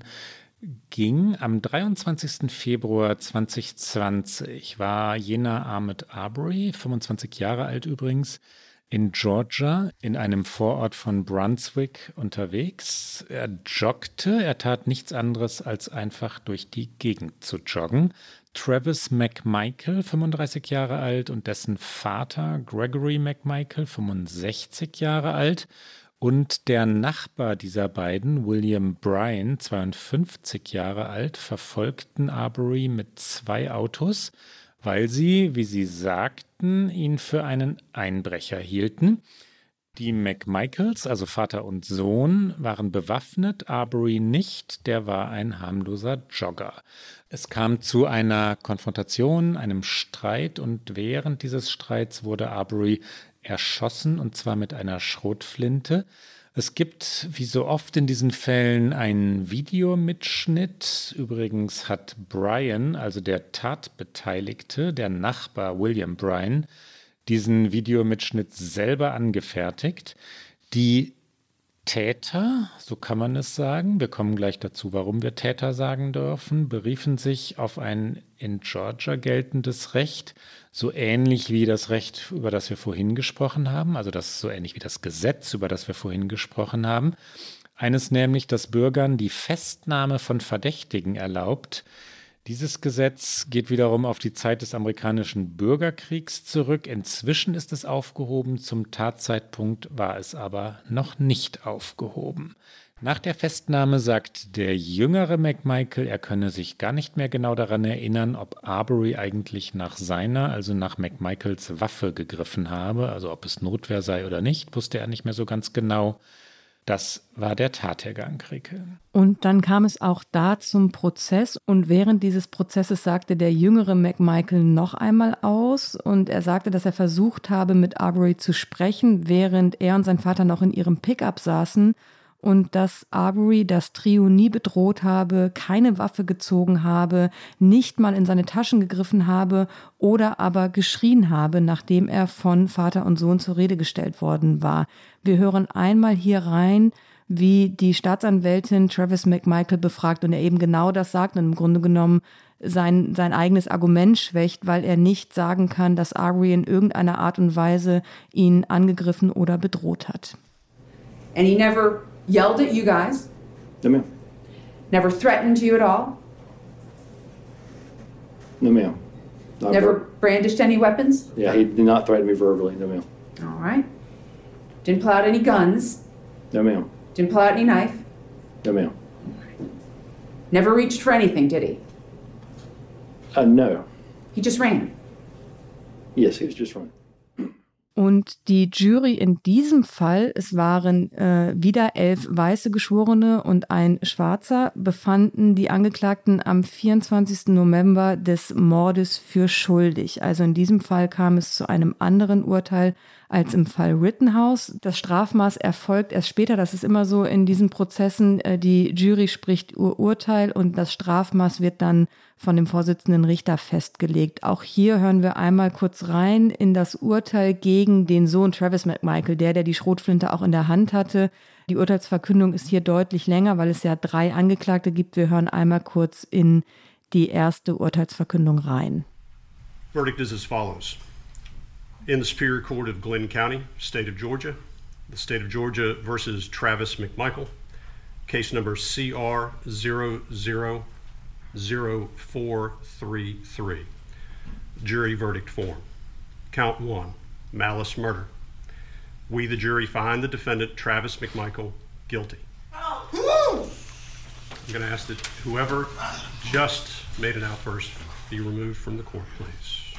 ging. Am dreiundzwanzigsten Februar zweitausendzwanzig war jener Ahmaud Arbery, fünfundzwanzig Jahre alt übrigens, in Georgia in einem Vorort von Brunswick unterwegs. Er joggte, er tat nichts anderes als einfach durch die Gegend zu joggen. Travis McMichael, fünfunddreißig Jahre alt, und dessen Vater Gregory McMichael, fünfundsechzig Jahre alt, und der Nachbar dieser beiden, William Bryan, zweiundfünfzig Jahre alt, verfolgten Arbery mit zwei Autos, weil sie, wie sie sagten, ihn für einen Einbrecher hielten. Die McMichaels, also Vater und Sohn, waren bewaffnet, Arbery nicht, der war ein harmloser Jogger. Es kam zu einer Konfrontation, einem Streit, und während dieses Streits wurde Arbery erschossen, und zwar mit einer Schrotflinte. Es gibt, wie so oft in diesen Fällen, einen Videomitschnitt. Übrigens hat Bryan, also der Tatbeteiligte, der Nachbar William Bryan, diesen Videomitschnitt selber angefertigt. Die Täter, so kann man es sagen, wir kommen gleich dazu, warum wir Täter sagen dürfen, beriefen sich auf ein in Georgia geltendes Recht, so ähnlich wie das Recht, über das wir vorhin gesprochen haben, also das ist so ähnlich wie das Gesetz, über das wir vorhin gesprochen haben. Eines nämlich, das Bürgern die Festnahme von Verdächtigen erlaubt. Dieses Gesetz geht wiederum auf die Zeit des amerikanischen Bürgerkriegs zurück. Inzwischen ist es aufgehoben, zum Tatzeitpunkt war es aber noch nicht aufgehoben. Nach der Festnahme sagt der jüngere McMichael, er könne sich gar nicht mehr genau daran erinnern, ob Arbery eigentlich nach seiner, also nach McMichaels Waffe gegriffen habe, also ob es Notwehr sei oder nicht, wusste er nicht mehr so ganz genau. Das war der Tathergang, Rike. Und dann kam es auch da zum Prozess, und während dieses Prozesses sagte der jüngere McMichael noch einmal aus, und er sagte, dass er versucht habe, mit Arbery zu sprechen, während er und sein Vater noch in ihrem Pickup saßen, und dass Arbery das Trio nie bedroht habe, keine Waffe gezogen habe, nicht mal in seine Taschen gegriffen habe oder aber geschrien habe, nachdem er von Vater und Sohn zur Rede gestellt worden war. Wir hören einmal hier rein, wie die Staatsanwältin Travis McMichael befragt, und er eben genau das sagt und im Grunde genommen sein, sein eigenes Argument schwächt, weil er nicht sagen kann, dass Arbery in irgendeiner Art und Weise ihn angegriffen oder bedroht hat. And he never yelled at you guys? No, ma'am. Never threatened you at all? No, ma'am. Not Never ver- brandished any weapons? Yeah, he did not threaten me verbally. No, ma'am. All right. Didn't pull out any guns? No, ma'am. Didn't pull out any knife? No, ma'am. Never reached for anything, did he? Uh, no. He just ran. Yes, he was just running. Und die Jury in diesem Fall, es waren äh, wieder elf weiße Geschworene und ein Schwarzer, befanden die Angeklagten am vierundzwanzigsten November des Mordes für schuldig. Also in diesem Fall kam es zu einem anderen Urteil als im Fall Rittenhouse. Das Strafmaß erfolgt erst später. Das ist immer so in diesen Prozessen. Äh, die Jury spricht Ur- Urteil und das Strafmaß wird dann von dem Vorsitzenden Richter festgelegt. Auch hier hören wir einmal kurz rein in das Urteil gegen den Sohn Travis McMichael, der, der die Schrotflinte auch in der Hand hatte. Die Urteilsverkündung ist hier deutlich länger, weil es ja drei Angeklagte gibt. Wir hören einmal kurz in die erste Urteilsverkündung rein. Verdict is as follows. In the Superior Court of Glenn County, State of Georgia, the State of Georgia versus Travis McMichael, case number C R zero zero zero four three three. Jury verdict form. Count one, malice murder. We, the jury, find the defendant, Travis McMichael, guilty. I'm going to ask that whoever just made an outburst be removed from the court, please.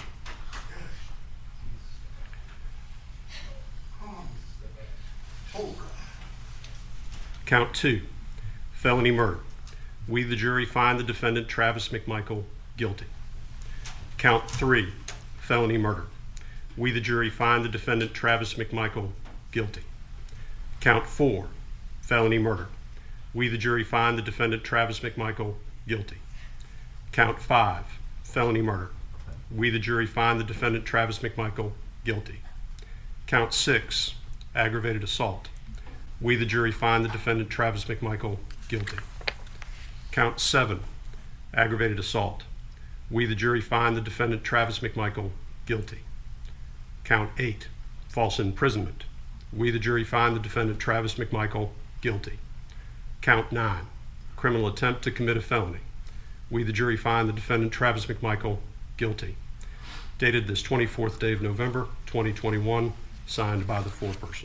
Count two, felony murder. We, the jury, find the defendant, Travis McMichael, guilty. Count three, felony murder. We, the jury, find the defendant, Travis McMichael, guilty. Count four, felony murder. We, the jury, find the defendant, Travis McMichael, guilty. Count five, felony murder. We, the jury, find the defendant, Travis McMichael, guilty. Count six, aggravated assault. We, the jury, find the defendant, Travis McMichael, guilty. Count seven, aggravated assault. We, the jury, find the defendant, Travis McMichael, guilty. Count eight, false imprisonment. We, the jury, find the defendant, Travis McMichael, guilty. Count nine, criminal attempt to commit a felony. We, the jury, find the defendant, Travis McMichael, guilty. Dated this twenty-fourth day of November, twenty twenty-one, signed by the foreperson.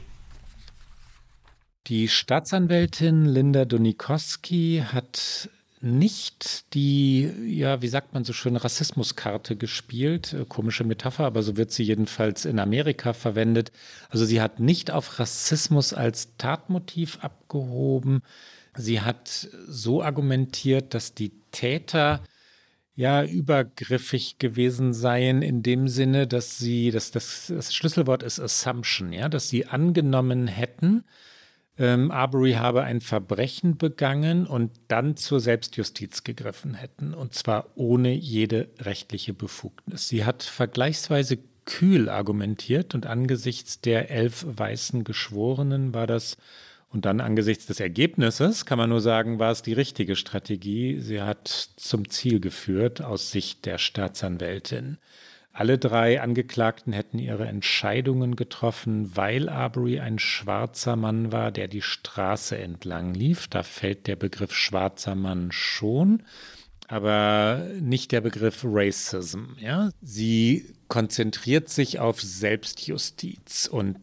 Die Staatsanwältin Linda Donikowski hat nicht die, ja, wie sagt man so schön, Rassismuskarte gespielt. Komische Metapher, aber so wird sie jedenfalls in Amerika verwendet. Also sie hat nicht auf Rassismus als Tatmotiv abgehoben. Sie hat so argumentiert, dass die Täter ja übergriffig gewesen seien in dem Sinne, dass sie, dass das, das Schlüsselwort ist Assumption, ja, dass sie angenommen hätten, Ähm, Arbery habe ein Verbrechen begangen und dann zur Selbstjustiz gegriffen hätten, und zwar ohne jede rechtliche Befugnis. Sie hat vergleichsweise kühl argumentiert und angesichts der elf weißen Geschworenen war das, und dann angesichts des Ergebnisses kann man nur sagen, war es die richtige Strategie. Sie hat zum Ziel geführt aus Sicht der Staatsanwältin. Alle drei Angeklagten hätten ihre Entscheidungen getroffen, weil Arbery ein schwarzer Mann war, der die Straße entlang lief. Da fällt der Begriff schwarzer Mann schon, aber nicht der Begriff Racism. Ja? Sie konzentriert sich auf Selbstjustiz und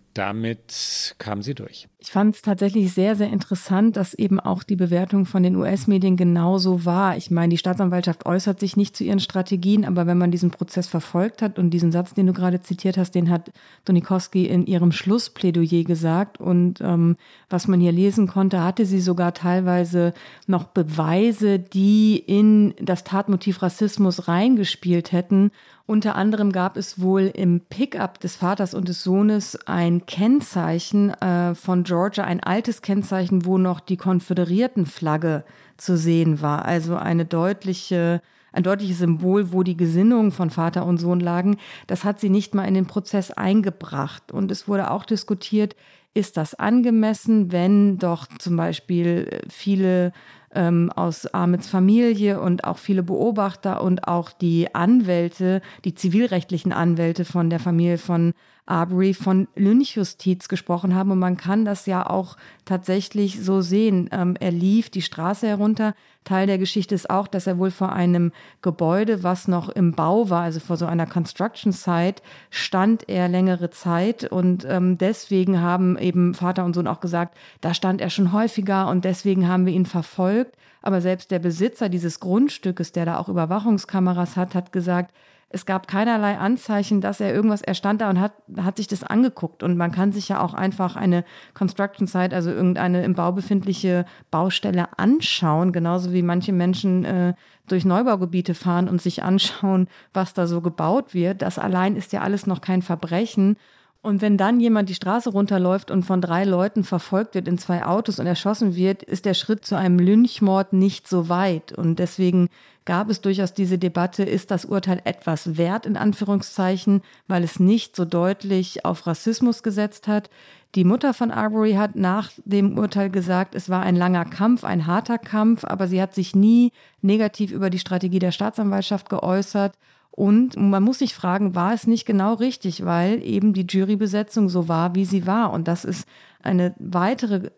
damit kam sie durch. Ich fand es tatsächlich sehr, sehr interessant, dass eben auch die Bewertung von den U S-Medien genauso war. Ich meine, die Staatsanwaltschaft äußert sich nicht zu ihren Strategien, aber wenn man diesen Prozess verfolgt hat und diesen Satz, den du gerade zitiert hast, den hat Donikowski in ihrem Schlussplädoyer gesagt und ähm, was man hier lesen konnte, hatte sie sogar teilweise noch Beweise, die in das Tatmotiv Rassismus reingespielt hätten. Unter anderem gab es wohl im Pickup des Vaters und des Sohnes ein Kennzeichen äh, von Georgia, ein altes Kennzeichen, wo noch die Konföderiertenflagge zu sehen war. Also eine deutliche, ein deutliches Symbol, wo die Gesinnungen von Vater und Sohn lagen. Das hat sie nicht mal in den Prozess eingebracht. Und es wurde auch diskutiert, ist das angemessen, wenn doch zum Beispiel viele ähm, aus Ahmeds Familie und auch viele Beobachter und auch die Anwälte, die zivilrechtlichen Anwälte von der Familie von Arbery von Lynchjustiz gesprochen haben. Und man kann das ja auch tatsächlich so sehen. Ähm, er lief die Straße herunter. Teil der Geschichte ist auch, dass er wohl vor einem Gebäude, was noch im Bau war, also vor so einer Construction Site, stand er längere Zeit. Und ähm, deswegen haben eben Vater und Sohn auch gesagt, da stand er schon häufiger und deswegen haben wir ihn verfolgt. Aber selbst der Besitzer dieses Grundstückes, der da auch Überwachungskameras hat, hat gesagt, es gab keinerlei Anzeichen, dass er irgendwas, er stand da und hat, hat sich das angeguckt. Und man kann sich ja auch einfach eine Construction Site, also irgendeine im Bau befindliche Baustelle anschauen, genauso wie manche Menschen äh, durch Neubaugebiete fahren und sich anschauen, was da so gebaut wird. Das allein ist ja alles noch kein Verbrechen. Und wenn dann jemand die Straße runterläuft und von drei Leuten verfolgt wird in zwei Autos und erschossen wird, ist der Schritt zu einem Lynchmord nicht so weit. Und deswegen gab es durchaus diese Debatte, ist das Urteil etwas wert, in Anführungszeichen, weil es nicht so deutlich auf Rassismus gesetzt hat. Die Mutter von Arbery hat nach dem Urteil gesagt, es war ein langer Kampf, ein harter Kampf, aber sie hat sich nie negativ über die Strategie der Staatsanwaltschaft geäußert. Und man muss sich fragen, war es nicht genau richtig, weil eben die Jurybesetzung so war, wie sie war. Und das ist eine weitere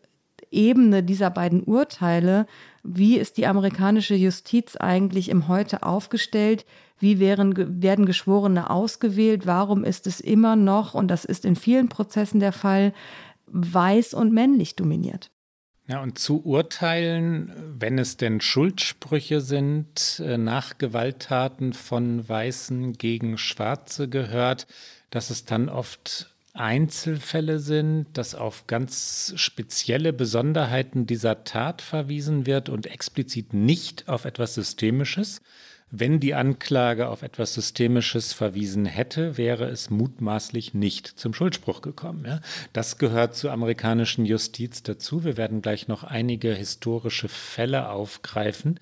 Ebene dieser beiden Urteile, wie ist die amerikanische Justiz eigentlich im Heute aufgestellt? Wie werden, werden Geschworene ausgewählt? Warum ist es immer noch, und das ist in vielen Prozessen der Fall, weiß und männlich dominiert? Ja, und zu Urteilen, wenn es denn Schuldsprüche sind, nach Gewalttaten von Weißen gegen Schwarze gehört, dass es dann oft Einzelfälle sind, dass auf ganz spezielle Besonderheiten dieser Tat verwiesen wird und explizit nicht auf etwas Systemisches. Wenn die Anklage auf etwas Systemisches verwiesen hätte, wäre es mutmaßlich nicht zum Schuldspruch gekommen. Ja? Das gehört zur amerikanischen Justiz dazu. Wir werden gleich noch einige historische Fälle aufgreifen.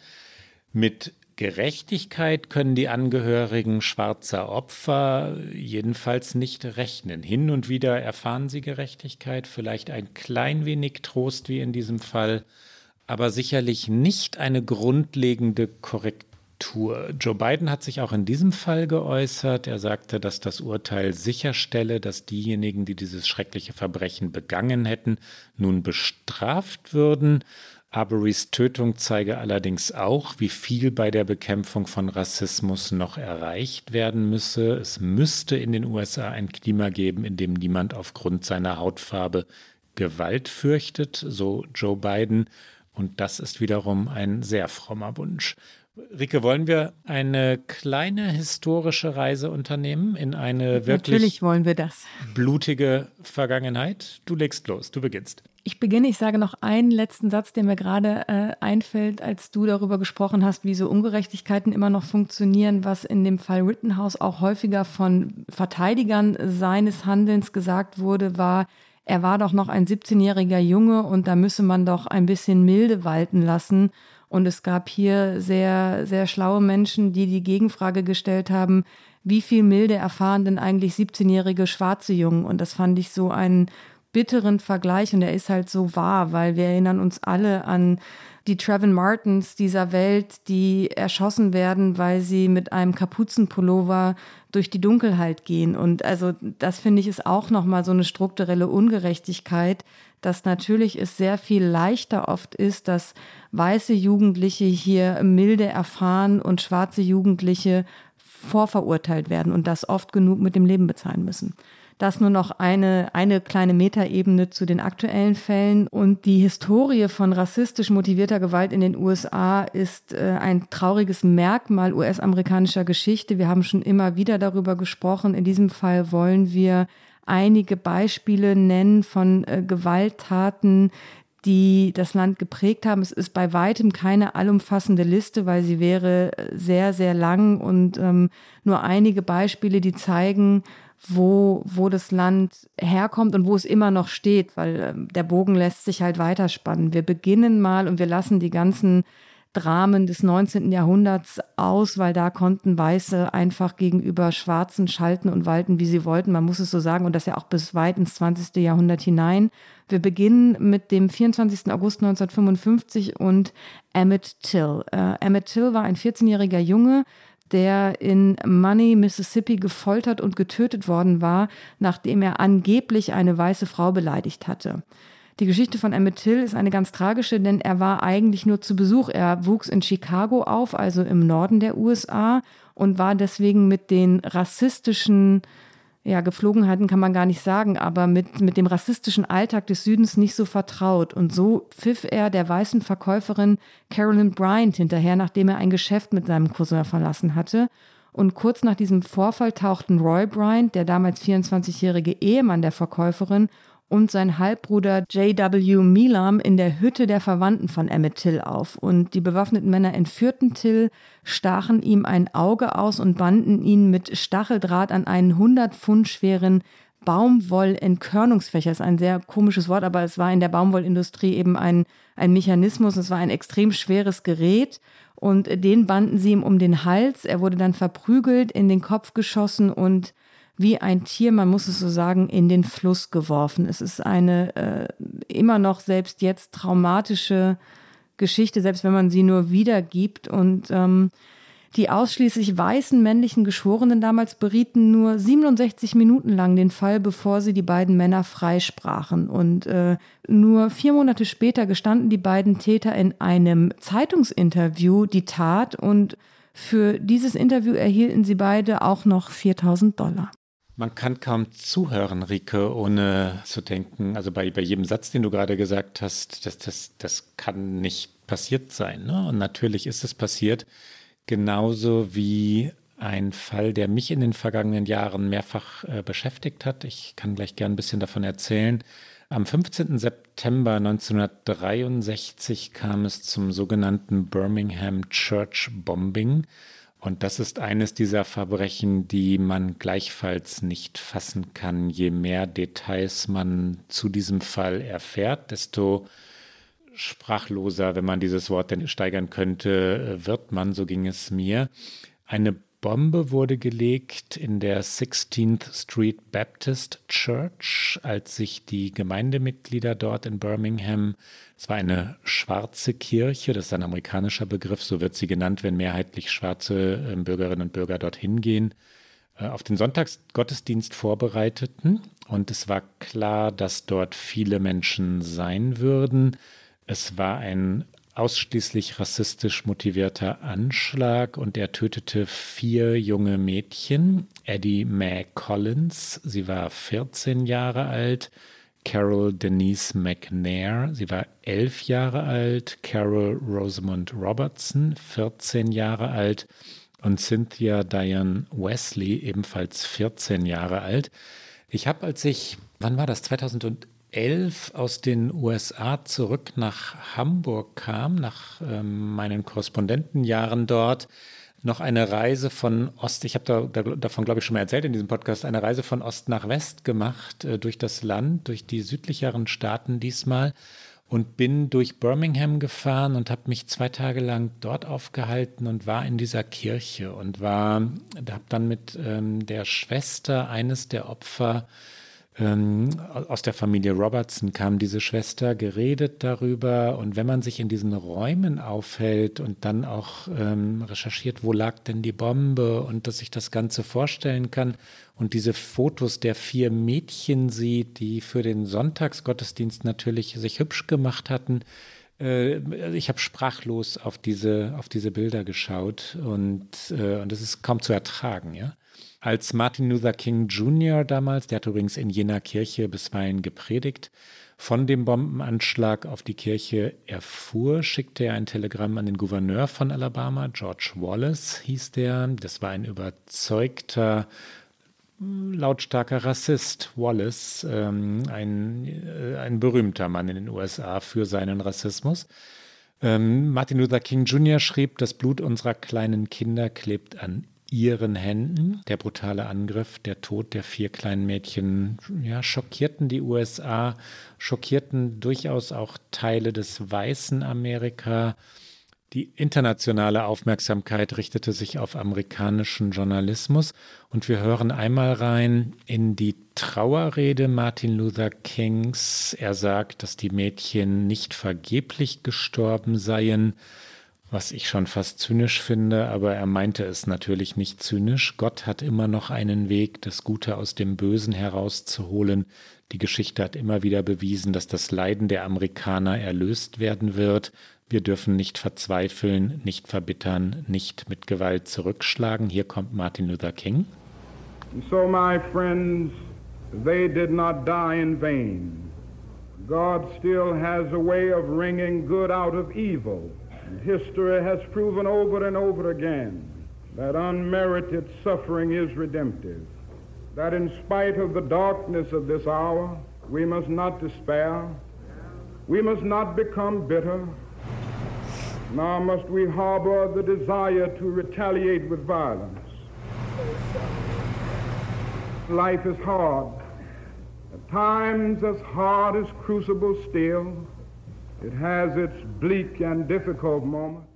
Mit Gerechtigkeit können die Angehörigen schwarzer Opfer jedenfalls nicht rechnen. Hin und wieder erfahren sie Gerechtigkeit, vielleicht ein klein wenig Trost wie in diesem Fall, aber sicherlich nicht eine grundlegende Korrektur. Joe Biden hat sich auch in diesem Fall geäußert. Er sagte, dass das Urteil sicherstelle, dass diejenigen, die dieses schreckliche Verbrechen begangen hätten, nun bestraft würden. Arbery's Tötung zeige allerdings auch, wie viel bei der Bekämpfung von Rassismus noch erreicht werden müsse. Es müsste in den U S A ein Klima geben, in dem niemand aufgrund seiner Hautfarbe Gewalt fürchtet, so Joe Biden. Und das ist wiederum ein sehr frommer Wunsch. Rike, wollen wir eine kleine historische Reise unternehmen in eine wirklich Natürlich wollen wir das. blutige Vergangenheit? Du legst los, du beginnst. Ich beginne, ich sage noch einen letzten Satz, der mir gerade äh, einfällt, als du darüber gesprochen hast, wie so Ungerechtigkeiten immer noch funktionieren, was in dem Fall Rittenhouse auch häufiger von Verteidigern seines Handelns gesagt wurde, war, er war doch noch ein siebzehnjähriger Junge und da müsse man doch ein bisschen Milde walten lassen. Und es gab hier sehr, sehr schlaue Menschen, die die Gegenfrage gestellt haben, wie viel Milde erfahren denn eigentlich siebzehnjährige schwarze Jungen? Und das fand ich so einen bitteren Vergleich und er ist halt so wahr, weil wir erinnern uns alle an die Trayvon Martins dieser Welt, die erschossen werden, weil sie mit einem Kapuzenpullover durch die Dunkelheit gehen. Und also das finde ich ist auch nochmal so eine strukturelle Ungerechtigkeit, dass natürlich es sehr viel leichter oft ist, dass weiße Jugendliche hier Milde erfahren und schwarze Jugendliche vorverurteilt werden und das oft genug mit dem Leben bezahlen müssen. Das nur noch eine, eine kleine Metaebene zu den aktuellen Fällen. Und die Historie von rassistisch motivierter Gewalt in den U S A ist äh, ein trauriges Merkmal U S-amerikanischer Geschichte. Wir haben schon immer wieder darüber gesprochen. In diesem Fall wollen wir einige Beispiele nennen von äh, Gewalttaten, die das Land geprägt haben. Es ist bei weitem keine allumfassende Liste, weil sie wäre sehr, sehr lang und ähm, nur einige Beispiele, die zeigen, wo, wo das Land herkommt und wo es immer noch steht, weil äh, der Bogen lässt sich halt weiterspannen. Wir beginnen mal und wir lassen die ganzen Dramen des neunzehnten Jahrhunderts aus, weil da konnten Weiße einfach gegenüber Schwarzen schalten und walten, wie sie wollten. Man muss es so sagen und das ja auch bis weit ins zwanzigste Jahrhundert hinein. Wir beginnen mit dem vierundzwanzigsten August neunzehnhundertfünfundfünfzig und Emmett Till. Äh, Emmett Till war ein vierzehnjähriger Junge, der in Money, Mississippi gefoltert und getötet worden war, nachdem er angeblich eine weiße Frau beleidigt hatte. Die Geschichte von Emmett Till ist eine ganz tragische, denn er war eigentlich nur zu Besuch. Er wuchs in Chicago auf, also im Norden der U S A, und war deswegen mit den rassistischen ja, Geflogenheiten kann man gar nicht sagen, aber mit, mit dem rassistischen Alltag des Südens nicht so vertraut. Und so pfiff er der weißen Verkäuferin Carolyn Bryant hinterher, nachdem er ein Geschäft mit seinem Cousin verlassen hatte. Und kurz nach diesem Vorfall tauchten Roy Bryant, der damals vierundzwanzigjährige Ehemann der Verkäuferin, und sein Halbbruder J W Milam in der Hütte der Verwandten von Emmett Till auf. Und die bewaffneten Männer entführten Till, stachen ihm ein Auge aus und banden ihn mit Stacheldraht an einen hundert Pfund schweren Baumwollentkörnungsfächer. Das ist ein sehr komisches Wort, aber es war in der Baumwollindustrie eben ein, ein Mechanismus. Es war ein extrem schweres Gerät. Und den banden sie ihm um den Hals. Er wurde dann verprügelt, in den Kopf geschossen und wie ein Tier, man muss es so sagen, in den Fluss geworfen. Es ist eine äh, immer noch selbst jetzt traumatische Geschichte, selbst wenn man sie nur wiedergibt. Und ähm, Die ausschließlich weißen männlichen Geschworenen damals berieten nur siebenundsechzig Minuten lang den Fall, bevor sie die beiden Männer freisprachen. Und äh, nur vier Monate später gestanden die beiden Täter in einem Zeitungsinterview die Tat. Und für dieses Interview erhielten sie beide auch noch viertausend Dollar. Man kann kaum zuhören, Rike, ohne zu denken, also bei, bei jedem Satz, den du gerade gesagt hast, das, das, das kann nicht passiert sein. Ne? Und natürlich ist es passiert. Genauso wie ein Fall, der mich in den vergangenen Jahren mehrfach äh, beschäftigt hat. Ich kann gleich gern ein bisschen davon erzählen. Am fünfzehnten September neunzehnhundertdreiundsechzig kam es zum sogenannten Birmingham Church Bombing. Und das ist eines dieser Verbrechen, die man gleichfalls nicht fassen kann. Je mehr Details man zu diesem Fall erfährt, desto sprachloser, wenn man dieses Wort denn steigern könnte, wird man, so ging es mir. Eine Bombe wurde gelegt in der sixteenth Street Baptist Church, als sich die Gemeindemitglieder dort in Birmingham, es war eine schwarze Kirche, das ist ein amerikanischer Begriff, so wird sie genannt, wenn mehrheitlich schwarze Bürgerinnen und Bürger dorthin gehen, auf den Sonntagsgottesdienst vorbereiteten. Und es war klar, dass dort viele Menschen sein würden. Es war ein ausschließlich rassistisch motivierter Anschlag und er tötete vier junge Mädchen. Addie Mae Collins, sie war vierzehn Jahre alt. Carol Denise McNair, sie war elf Jahre alt. Carol Rosamond Robertson, vierzehn Jahre alt. Und Cynthia Diane Wesley, ebenfalls vierzehn Jahre alt. Ich habe, als ich, wann war das, zweitausendelf aus den U S A zurück nach Hamburg kam, nach ähm, meinen Korrespondentenjahren dort, noch eine Reise von Ost, ich habe da, da, davon, glaube ich, schon mal erzählt in diesem Podcast, eine Reise von Ost nach West gemacht, äh, durch das Land, durch die südlicheren Staaten diesmal und bin durch Birmingham gefahren und habe mich zwei Tage lang dort aufgehalten und war in dieser Kirche und war, habe dann mit ähm, der Schwester eines der Opfer Ähm, aus der Familie Robertson kam diese Schwester, geredet darüber und wenn man sich in diesen Räumen aufhält und dann auch ähm, recherchiert, wo lag denn die Bombe und dass sich das Ganze vorstellen kann und diese Fotos der vier Mädchen sieht, die für den Sonntagsgottesdienst natürlich sich hübsch gemacht hatten, äh, ich habe sprachlos auf diese, auf diese Bilder geschaut und, äh, und das ist kaum zu ertragen, ja. Als Martin Luther King Junior damals, der hat übrigens in jener Kirche bisweilen gepredigt, von dem Bombenanschlag auf die Kirche erfuhr, schickte er ein Telegramm an den Gouverneur von Alabama, George Wallace hieß der. Das war ein überzeugter, lautstarker Rassist, Wallace, ähm, ein, äh, ein berühmter Mann in den U S A für seinen Rassismus. Ähm, Martin Luther King Junior schrieb, das Blut unserer kleinen Kinder klebt an ihren Händen. Der brutale Angriff, der Tod der vier kleinen Mädchen, ja, schockierten die U S A, schockierten durchaus auch Teile des weißen Amerika. Die internationale Aufmerksamkeit richtete sich auf amerikanischen Journalismus und wir hören einmal rein in die Trauerrede Martin Luther Kings. Er sagt, dass die Mädchen nicht vergeblich gestorben seien, was ich schon fast zynisch finde, aber er meinte es natürlich nicht zynisch. Gott hat immer noch einen Weg, das Gute aus dem Bösen herauszuholen. Die Geschichte hat immer wieder bewiesen, dass das Leiden der Amerikaner erlöst werden wird. Wir dürfen nicht verzweifeln, nicht verbittern, nicht mit Gewalt zurückschlagen. Hier kommt Martin Luther King. So, my friends, they did not die in vain. God still has a way of wringing good out of evil. History has proven over and over again that unmerited suffering is redemptive, that in spite of the darkness of this hour, we must not despair, we must not become bitter, nor must we harbor the desire to retaliate with violence. Life is hard, at times as hard as crucible steel. It has its bleak and difficult moments.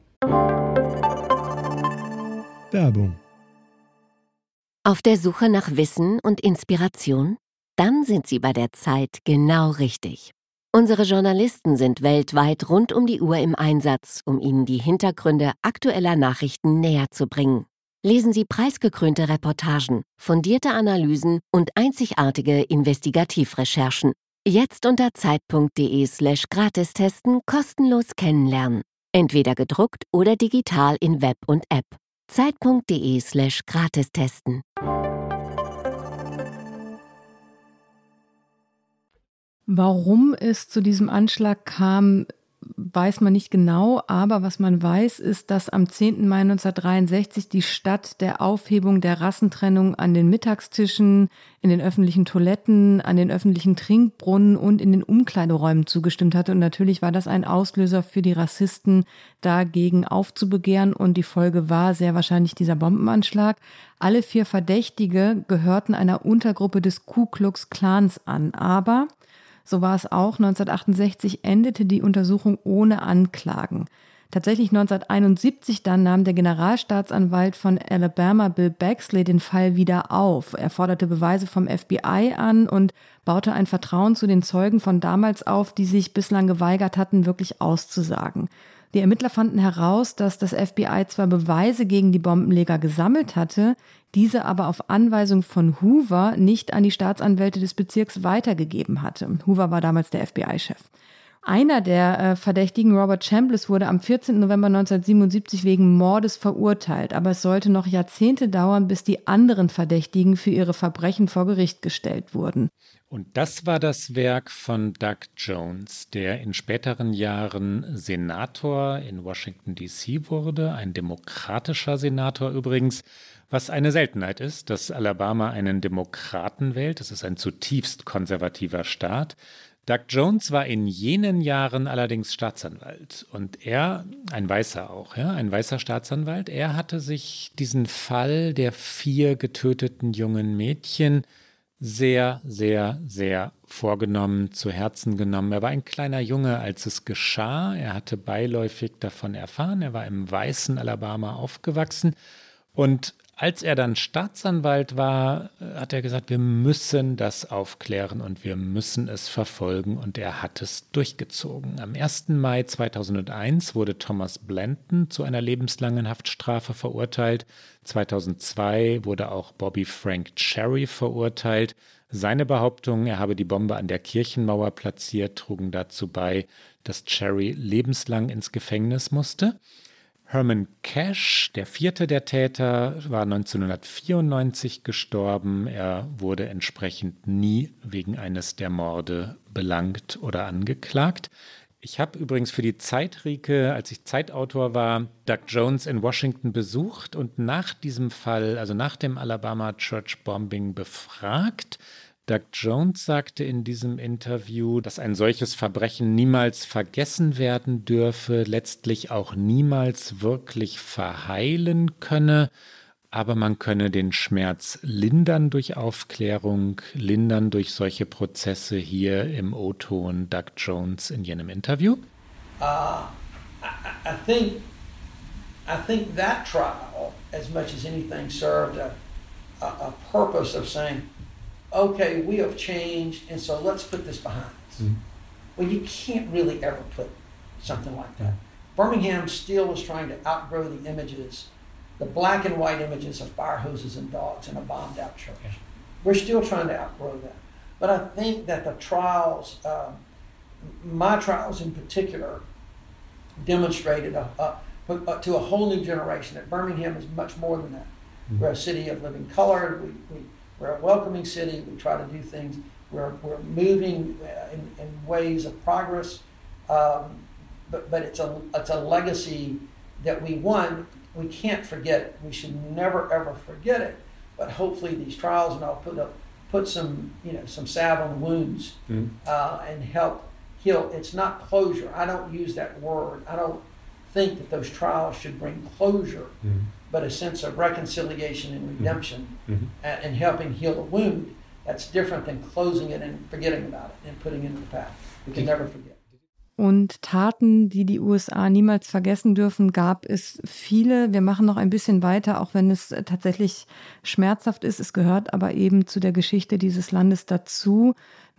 Werbung. Auf der Suche nach Wissen und Inspiration? Dann sind Sie bei der Zeit genau richtig. Unsere Journalisten sind weltweit rund um die Uhr im Einsatz, um Ihnen die Hintergründe aktueller Nachrichten näher zu bringen. Lesen Sie preisgekrönte Reportagen, fundierte Analysen und einzigartige Investigativrecherchen. Jetzt unter zeit.de slash gratistesten kostenlos kennenlernen. Entweder gedruckt oder digital in Web und App. zeit.de slash gratistesten. Warum es zu diesem Anschlag kam, weiß man nicht genau, aber was man weiß, ist, dass am zehnten Mai neunzehnhundertdreiundsechzig die Stadt der Aufhebung der Rassentrennung an den Mittagstischen, in den öffentlichen Toiletten, an den öffentlichen Trinkbrunnen und in den Umkleideräumen zugestimmt hatte. Und natürlich war das ein Auslöser für die Rassisten, dagegen aufzubegehren. Und die Folge war sehr wahrscheinlich dieser Bombenanschlag. Alle vier Verdächtige gehörten einer Untergruppe des Ku Klux Klans an, aber so war es auch. neunzehnhundertachtundsechzig endete die Untersuchung ohne Anklagen. Tatsächlich neunzehnhunderteinundsiebzig dann nahm der Generalstaatsanwalt von Alabama, Bill Baxley, den Fall wieder auf. Er forderte Beweise vom F B I an und baute ein Vertrauen zu den Zeugen von damals auf, die sich bislang geweigert hatten, wirklich auszusagen. Die Ermittler fanden heraus, dass das F B I zwar Beweise gegen die Bombenleger gesammelt hatte, diese aber auf Anweisung von Hoover nicht an die Staatsanwälte des Bezirks weitergegeben hatte. Hoover war damals der F B I-Chef. Einer der äh, Verdächtigen, Robert Chambliss, wurde am vierzehnten November neunzehnhundertsiebenundsiebzig wegen Mordes verurteilt. Aber es sollte noch Jahrzehnte dauern, bis die anderen Verdächtigen für ihre Verbrechen vor Gericht gestellt wurden. Und das war das Werk von Doug Jones, der in späteren Jahren Senator in Washington D C wurde, ein demokratischer Senator übrigens, was eine Seltenheit ist, dass Alabama einen Demokraten wählt. Das ist ein zutiefst konservativer Staat. Doug Jones war in jenen Jahren allerdings Staatsanwalt und er, ein Weißer auch, ja, ein weißer Staatsanwalt, er hatte sich diesen Fall der vier getöteten jungen Mädchen sehr, sehr, sehr vorgenommen, zu Herzen genommen. Er war ein kleiner Junge, als es geschah. Er hatte beiläufig davon erfahren. Er war im weißen Alabama aufgewachsen. Und als er dann Staatsanwalt war, hat er gesagt, wir müssen das aufklären und wir müssen es verfolgen. Und er hat es durchgezogen. Am ersten Mai zweitausendeins wurde Thomas Blanton zu einer lebenslangen Haftstrafe verurteilt. zweitausendzwei wurde auch Bobby Frank Cherry verurteilt. Seine Behauptungen, er habe die Bombe an der Kirchenmauer platziert, trugen dazu bei, dass Cherry lebenslang ins Gefängnis musste. Herman Cash, der vierte der Täter, war neunzehnhundertvierundneunzig gestorben. Er wurde entsprechend nie wegen eines der Morde belangt oder angeklagt. Ich habe übrigens für die Zeit, Rike, als ich Zeitautor war, Doug Jones in Washington besucht und nach diesem Fall, also nach dem Alabama Church Bombing, befragt. Doug Jones sagte in diesem Interview, dass ein solches Verbrechen niemals vergessen werden dürfe, letztlich auch niemals wirklich verheilen könne, aber man könne den Schmerz lindern durch Aufklärung, lindern durch solche Prozesse. Hier im O-Ton Doug Jones in jenem Interview. Uh, I, I think, I think that trial, as much as anything, served a, a, a purpose of saying, okay, we have changed, and so let's put this behind us. Mm-hmm. Well, you can't really ever put something like that. Birmingham still is trying to outgrow the images, the black and white images of fire hoses and dogs in a bombed out church. Yeah. We're still trying to outgrow that. But I think that the trials, uh, my trials in particular, demonstrated a, a, a, to a whole new generation that Birmingham is much more than that. Mm-hmm. We're a city of living color. We, we, We're a welcoming city. We try to do things. We're, we're moving in, in ways of progress. Um, but but it's a, it's a legacy that we won. We can't forget it. We should never, ever forget it. But hopefully these trials and all put, up, put some, you know, some salve on the wounds mm. uh, and help heal. It's not closure. I don't use that word. I don't think that those trials should bring closure. Mm. But a sense of reconciliation and redemption mm-hmm. and, and helping heal a wound, that's different than closing it and forgetting about it and putting it in the past. We can never forget. und Taten, die die U S A niemals vergessen dürfen, gab es viele. Wir machen noch ein bisschen weiter, auch wenn es tatsächlich schmerzhaft ist. Es gehört aber eben zu der Geschichte dieses Landes dazu.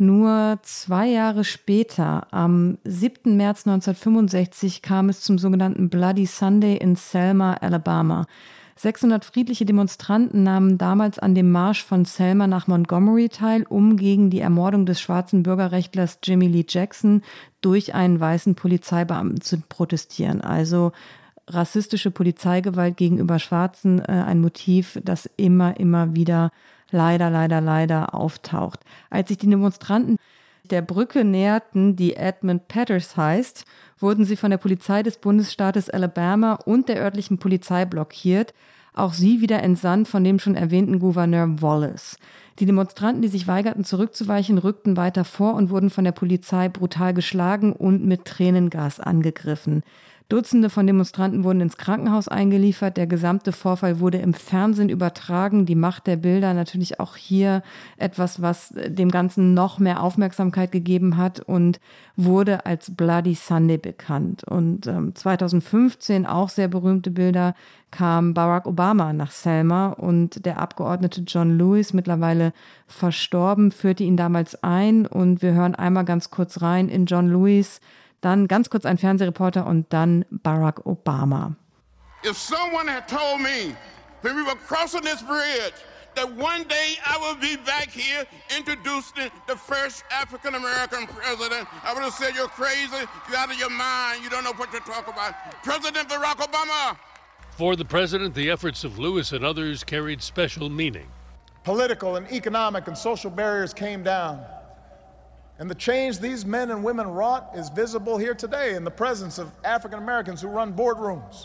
Nur zwei Jahre später, am siebten März neunzehnhundertfünfundsechzig, kam es zum sogenannten Bloody Sunday in Selma, Alabama. sechshundert friedliche Demonstranten nahmen damals an dem Marsch von Selma nach Montgomery teil, um gegen die Ermordung des schwarzen Bürgerrechtlers Jimmy Lee Jackson durch einen weißen Polizeibeamten zu protestieren. Also rassistische Polizeigewalt gegenüber Schwarzen, äh, ein Motiv, das immer, immer wieder leider, leider, leider auftaucht. Als sich die Demonstranten der Brücke näherten, die Edmund Pettus heißt, wurden sie von der Polizei des Bundesstaates Alabama und der örtlichen Polizei blockiert. Auch sie wieder entsandt von dem schon erwähnten Gouverneur Wallace. Die Demonstranten, die sich weigerten zurückzuweichen, rückten weiter vor und wurden von der Polizei brutal geschlagen und mit Tränengas angegriffen. Dutzende von Demonstranten wurden ins Krankenhaus eingeliefert. Der gesamte Vorfall wurde im Fernsehen übertragen. Die Macht der Bilder natürlich auch hier etwas, was dem Ganzen noch mehr Aufmerksamkeit gegeben hat und wurde als Bloody Sunday bekannt. Und ähm, zweitausendfünfzehn, auch sehr berühmte Bilder, kam Barack Obama nach Selma und der Abgeordnete John Lewis, mittlerweile verstorben, führte ihn damals ein. Und wir hören einmal ganz kurz rein in John Lewis, dann ganz kurz ein Fernsehreporter und dann Barack Obama. If someone had told me when we were crossing this bridge that one day I would be back here introducing the first African American president, I would have said, you're crazy, you're out of your mind, you don't know what you're talking about. President Barack Obama. For the president, the efforts of Lewis and others carried special meaning. Political and economic and social barriers came down. And the change these men and women wrought is visible here today in the presence of African Americans who run boardrooms,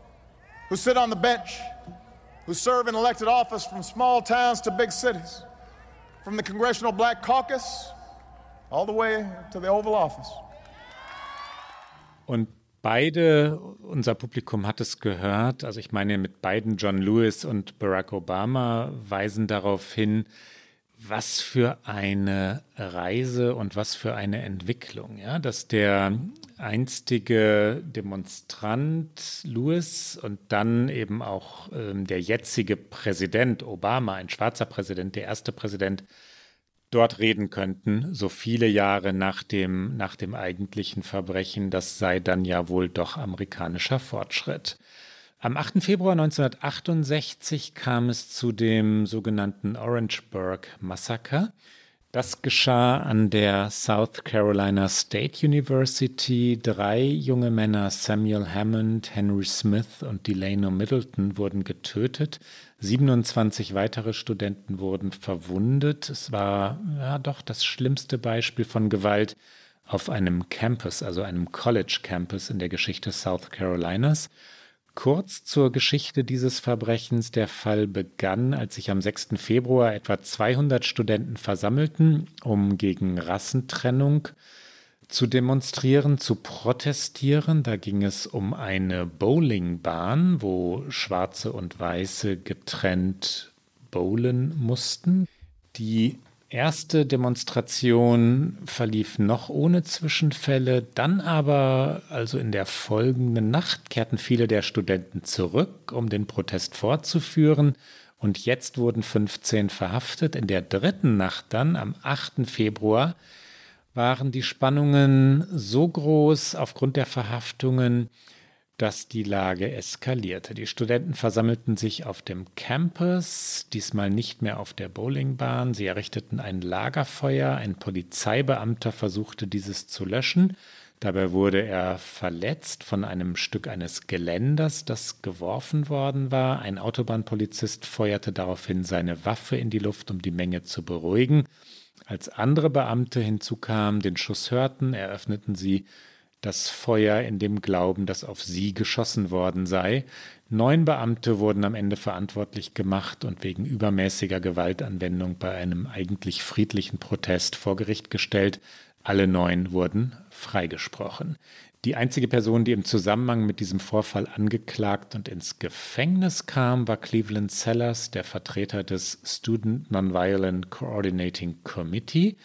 who sit on the bench, who serve in elected office from small towns to big cities, from the Congressional Black Caucus all the way to the Oval Office. Und beide, unser Publikum hat es gehört, also ich meine mit beiden, John Lewis und Barack Obama, weisen darauf hin, was für eine Reise und was für eine Entwicklung, ja, dass der einstige Demonstrant Lewis und dann eben auch ähm, der jetzige Präsident Obama, ein schwarzer Präsident, der erste Präsident, dort reden könnten, so viele Jahre nach dem, nach dem eigentlichen Verbrechen, das sei dann ja wohl doch amerikanischer Fortschritt. Am achten Februar neunzehnhundertachtundsechzig kam es zu dem sogenannten Orangeburg-Massaker. Das geschah an der South Carolina State University. Drei junge Männer, Samuel Hammond, Henry Smith und Delano Middleton, wurden getötet. siebenundzwanzig weitere Studenten wurden verwundet. Es war ja doch das schlimmste Beispiel von Gewalt auf einem Campus, also einem College-Campus in der Geschichte South Carolinas. Kurz zur Geschichte dieses Verbrechens. Der Fall begann, als sich am sechsten Februar etwa zweihundert Studenten versammelten, um gegen Rassentrennung zu demonstrieren, zu protestieren. Da ging es um eine Bowlingbahn, wo Schwarze und Weiße getrennt bowlen mussten. Die erste Demonstration verlief noch ohne Zwischenfälle, dann aber, also in der folgenden Nacht, kehrten viele der Studenten zurück, um den Protest fortzuführen, und jetzt wurden fünfzehn verhaftet. In der dritten Nacht dann, am achten Februar, waren die Spannungen so groß aufgrund der Verhaftungen, dass die Lage eskalierte. Die Studenten versammelten sich auf dem Campus, diesmal nicht mehr auf der Bowlingbahn. Sie errichteten ein Lagerfeuer. Ein Polizeibeamter versuchte, dieses zu löschen. Dabei wurde er verletzt von einem Stück eines Geländers, das geworfen worden war. Ein Autobahnpolizist feuerte daraufhin seine Waffe in die Luft, um die Menge zu beruhigen. Als andere Beamte hinzukamen, den Schuss hörten, eröffneten sie das Feuer in dem Glauben, dass auf sie geschossen worden sei. Neun Beamte wurden am Ende verantwortlich gemacht und wegen übermäßiger Gewaltanwendung bei einem eigentlich friedlichen Protest vor Gericht gestellt. Alle neun wurden freigesprochen. Die einzige Person, die im Zusammenhang mit diesem Vorfall angeklagt und ins Gefängnis kam, war Cleveland Sellers, der Vertreter des Student Nonviolent Coordinating Committee.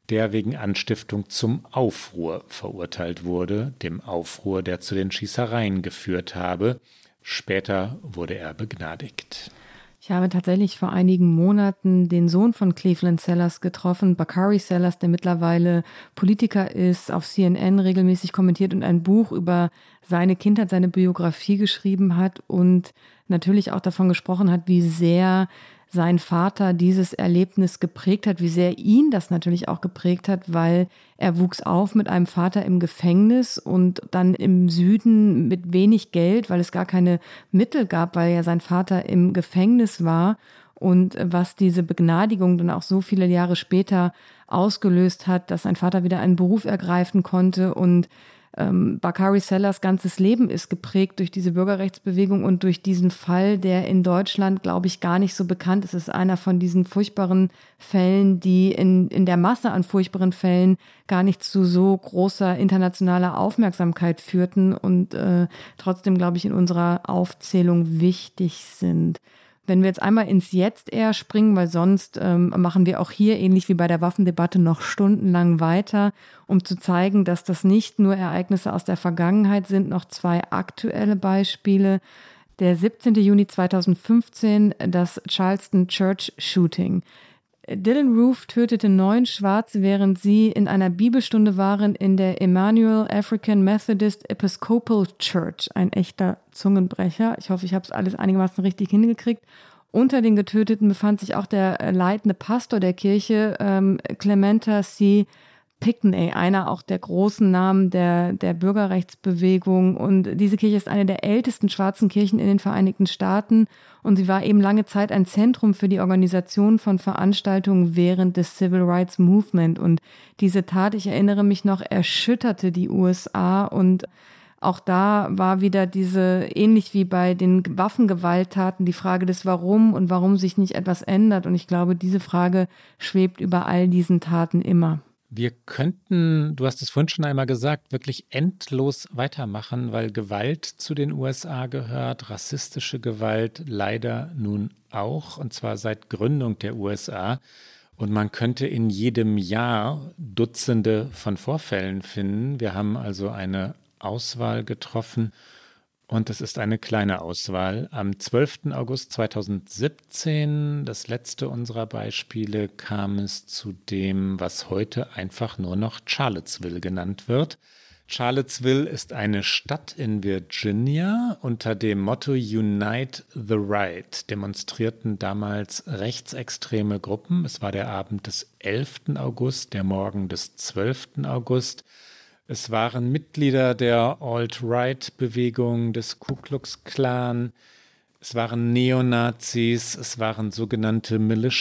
der wegen Anstiftung zum Aufruhr verurteilt wurde, dem Aufruhr, der zu den Schießereien geführt habe. Später wurde er begnadigt. Ich habe tatsächlich vor einigen Monaten den Sohn von Cleveland Sellers getroffen, Bakari Sellers, der mittlerweile Politiker ist, auf C N N regelmäßig kommentiert und ein Buch über seine Kindheit, seine Biografie geschrieben hat und natürlich auch davon gesprochen hat, wie sehr sein Vater dieses Erlebnis geprägt hat, wie sehr ihn das natürlich auch geprägt hat, weil er wuchs auf mit einem Vater im Gefängnis und dann im Süden mit wenig Geld, weil es gar keine Mittel gab, weil ja sein Vater im Gefängnis war. Und was diese Begnadigung dann auch so viele Jahre später ausgelöst hat, dass sein Vater wieder einen Beruf ergreifen konnte. Und Ähm, Bakari Sellers ganzes Leben ist geprägt durch diese Bürgerrechtsbewegung und durch diesen Fall, der in Deutschland, glaube ich, gar nicht so bekannt ist. Es ist einer von diesen furchtbaren Fällen, die in, in der Masse an furchtbaren Fällen gar nicht zu so großer internationaler Aufmerksamkeit führten und äh, trotzdem, glaube ich, in unserer Aufzählung wichtig sind. Wenn wir jetzt einmal ins Jetzt eher springen, weil sonst ähm, machen wir auch hier, ähnlich wie bei der Waffendebatte, noch stundenlang weiter, um zu zeigen, dass das nicht nur Ereignisse aus der Vergangenheit sind, noch zwei aktuelle Beispiele. Der siebzehnten Juni zweitausendfünfzehn, das Charleston Church Shooting. Dylann Roof tötete neun Schwarze, während sie in einer Bibelstunde waren in der Emmanuel African Methodist Episcopal Church. Ein echter Zungenbrecher. Ich hoffe, ich habe es alles einigermaßen richtig hingekriegt. Unter den Getöteten befand sich auch der leitende Pastor der Kirche, ähm, Clementa C. Pinckney, einer auch der großen Namen der, der Bürgerrechtsbewegung. Und diese Kirche ist eine der ältesten schwarzen Kirchen in den Vereinigten Staaten. Und sie war eben lange Zeit ein Zentrum für die Organisation von Veranstaltungen während des Civil Rights Movement. Und diese Tat, ich erinnere mich noch, erschütterte die U S A. Und auch da war wieder diese, ähnlich wie bei den Waffengewalttaten, die Frage des Warum und warum sich nicht etwas ändert. Und ich glaube, diese Frage schwebt über all diesen Taten immer. Wir könnten, du hast es vorhin schon einmal gesagt, wirklich endlos weitermachen, weil Gewalt zu den U S A gehört, rassistische Gewalt leider nun auch, und zwar seit Gründung der U S A. Und man könnte in jedem Jahr Dutzende von Vorfällen finden. Wir haben also eine Auswahl getroffen. Und es ist eine kleine Auswahl. Am zwölften August zweitausendsiebzehn, das letzte unserer Beispiele, kam es zu dem, was heute einfach nur noch Charlottesville genannt wird. Charlottesville ist eine Stadt in Virginia. Unter dem Motto Unite the Right demonstrierten damals rechtsextreme Gruppen. Es war der Abend des elften August, der Morgen des zwölften August. Es waren Mitglieder der Alt-Right-Bewegung, des Ku Klux Klan, es waren Neonazis, es waren sogenannte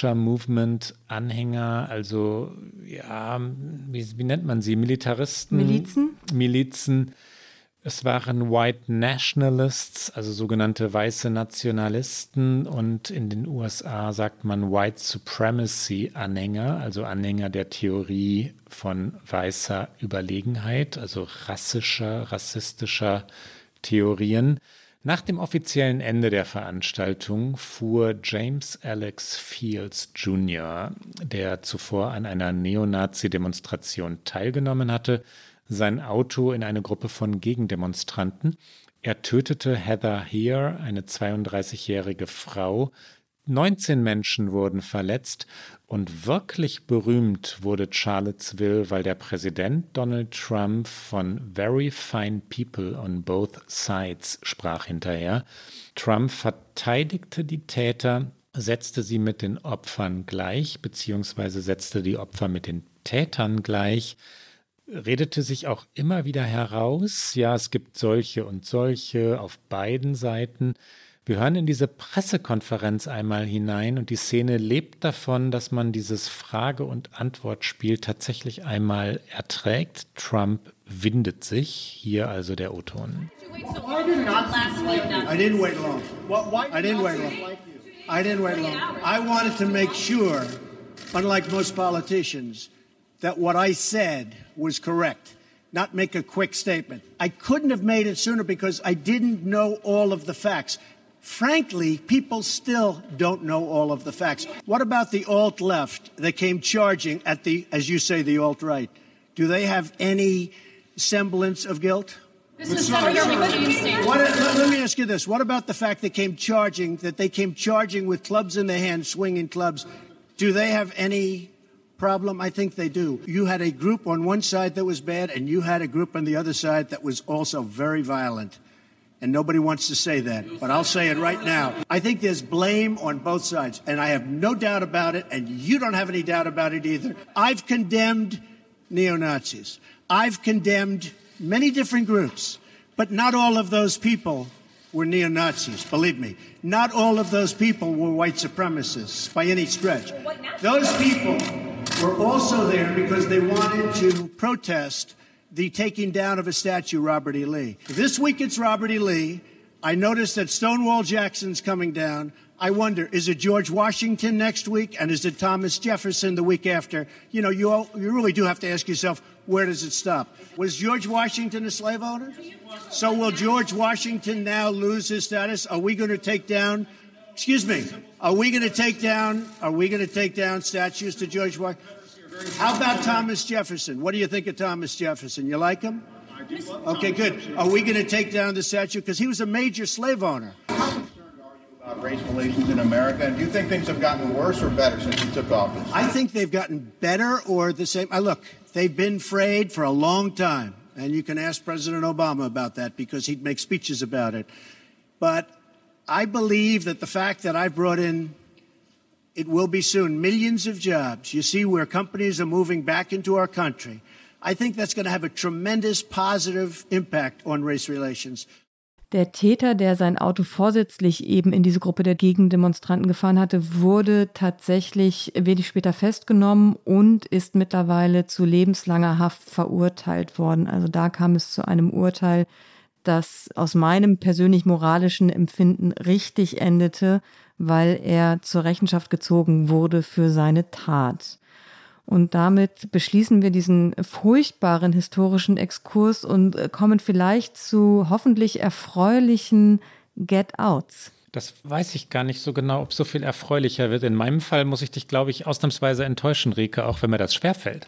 Militia-Movement-Anhänger, also ja, wie, wie nennt man sie, Militaristen? Milizen? Milizen. Es waren White Nationalists, also sogenannte weiße Nationalisten, und in den U S A sagt man White Supremacy-Anhänger, also Anhänger der Theorie von weißer Überlegenheit, also rassischer, rassistischer Theorien. Nach dem offiziellen Ende der Veranstaltung fuhr James Alex Fields Junior, der zuvor an einer Neonazi-Demonstration teilgenommen hatte, sein Auto in eine Gruppe von Gegendemonstranten. Er tötete Heather Heyer, eine zweiunddreißigjährige Frau. neunzehn Menschen wurden verletzt und wirklich berühmt wurde Charlottesville, weil der Präsident Donald Trump von very fine people on both sides sprach hinterher. Trump verteidigte die Täter, setzte sie mit den Opfern gleich, beziehungsweise setzte die Opfer mit den Tätern gleich, redete sich auch immer wieder heraus, ja, es gibt solche und solche auf beiden Seiten. Wir hören in diese Pressekonferenz einmal hinein und die Szene lebt davon, dass man dieses Frage- und Antwortspiel tatsächlich einmal erträgt. Trump windet sich. Hier also der O-Ton. I didn't wait long. I didn't wait long. I didn't wait long. I wanted to make sure, unlike most politicians, that what I said was correct, not make a quick statement. I couldn't have made it sooner because I didn't know all of the facts. Frankly, people still don't know all of the facts. What about the alt-left that came charging at the, as you say, the alt-right? Do they have any semblance of guilt? This is how you're religion What, let, let me ask you this. What about the fact they came charging, that they came charging with clubs in their hands, swinging clubs? Do they have any problem? I think they do. You had a group on one side that was bad, and you had a group on the other side that was also very violent. And nobody wants to say that, but I'll say it right now. I think there's blame on both sides, and I have no doubt about it, and you don't have any doubt about it either. I've condemned neo-Nazis. I've condemned many different groups, but not all of those people were neo-Nazis, believe me. Not all of those people were white supremacists by any stretch. Those people were also there because they wanted to protest the taking down of a statue, Robert E. Lee. This week it's Robert E. Lee. I noticed that Stonewall Jackson's coming down. I wonder, is it George Washington next week? And is it Thomas Jefferson the week after? You know, you, all, you really do have to ask yourself, where does it stop? Was George Washington a slave owner? So will George Washington now lose his status? Are we going to take down, excuse me, are we going to take down, are we going to take down statues to George Washington? How about Thomas Jefferson? What do you think of Thomas Jefferson? You like him? I do love Okay, good. Are we going to take down the statue? Because he was a major slave owner. How concerned are you about race relations in America? And do you think things have gotten worse or better since he took office? I think they've gotten better or the same. I look, they've been frayed for a long time. And you can ask President Obama about that because he'd make speeches about it. But I believe that the fact that I brought in, it will be soon, millions of jobs. You see where companies are moving back into our country. I think that's going to have a tremendous positive impact on race relations. Der Täter, der sein Auto vorsätzlich eben in diese Gruppe der Gegendemonstranten gefahren hatte, wurde tatsächlich wenig später festgenommen und ist mittlerweile zu lebenslanger Haft verurteilt worden. Also da kam es zu einem Urteil, das aus meinem persönlich moralischen Empfinden richtig endete, weil er zur Rechenschaft gezogen wurde für seine Tat. Und damit beschließen wir diesen furchtbaren historischen Exkurs und kommen vielleicht zu hoffentlich erfreulichen Get-Outs. Das weiß ich gar nicht so genau, ob so viel erfreulicher wird. In meinem Fall muss ich dich, glaube ich, ausnahmsweise enttäuschen, Rike, auch wenn mir das schwerfällt.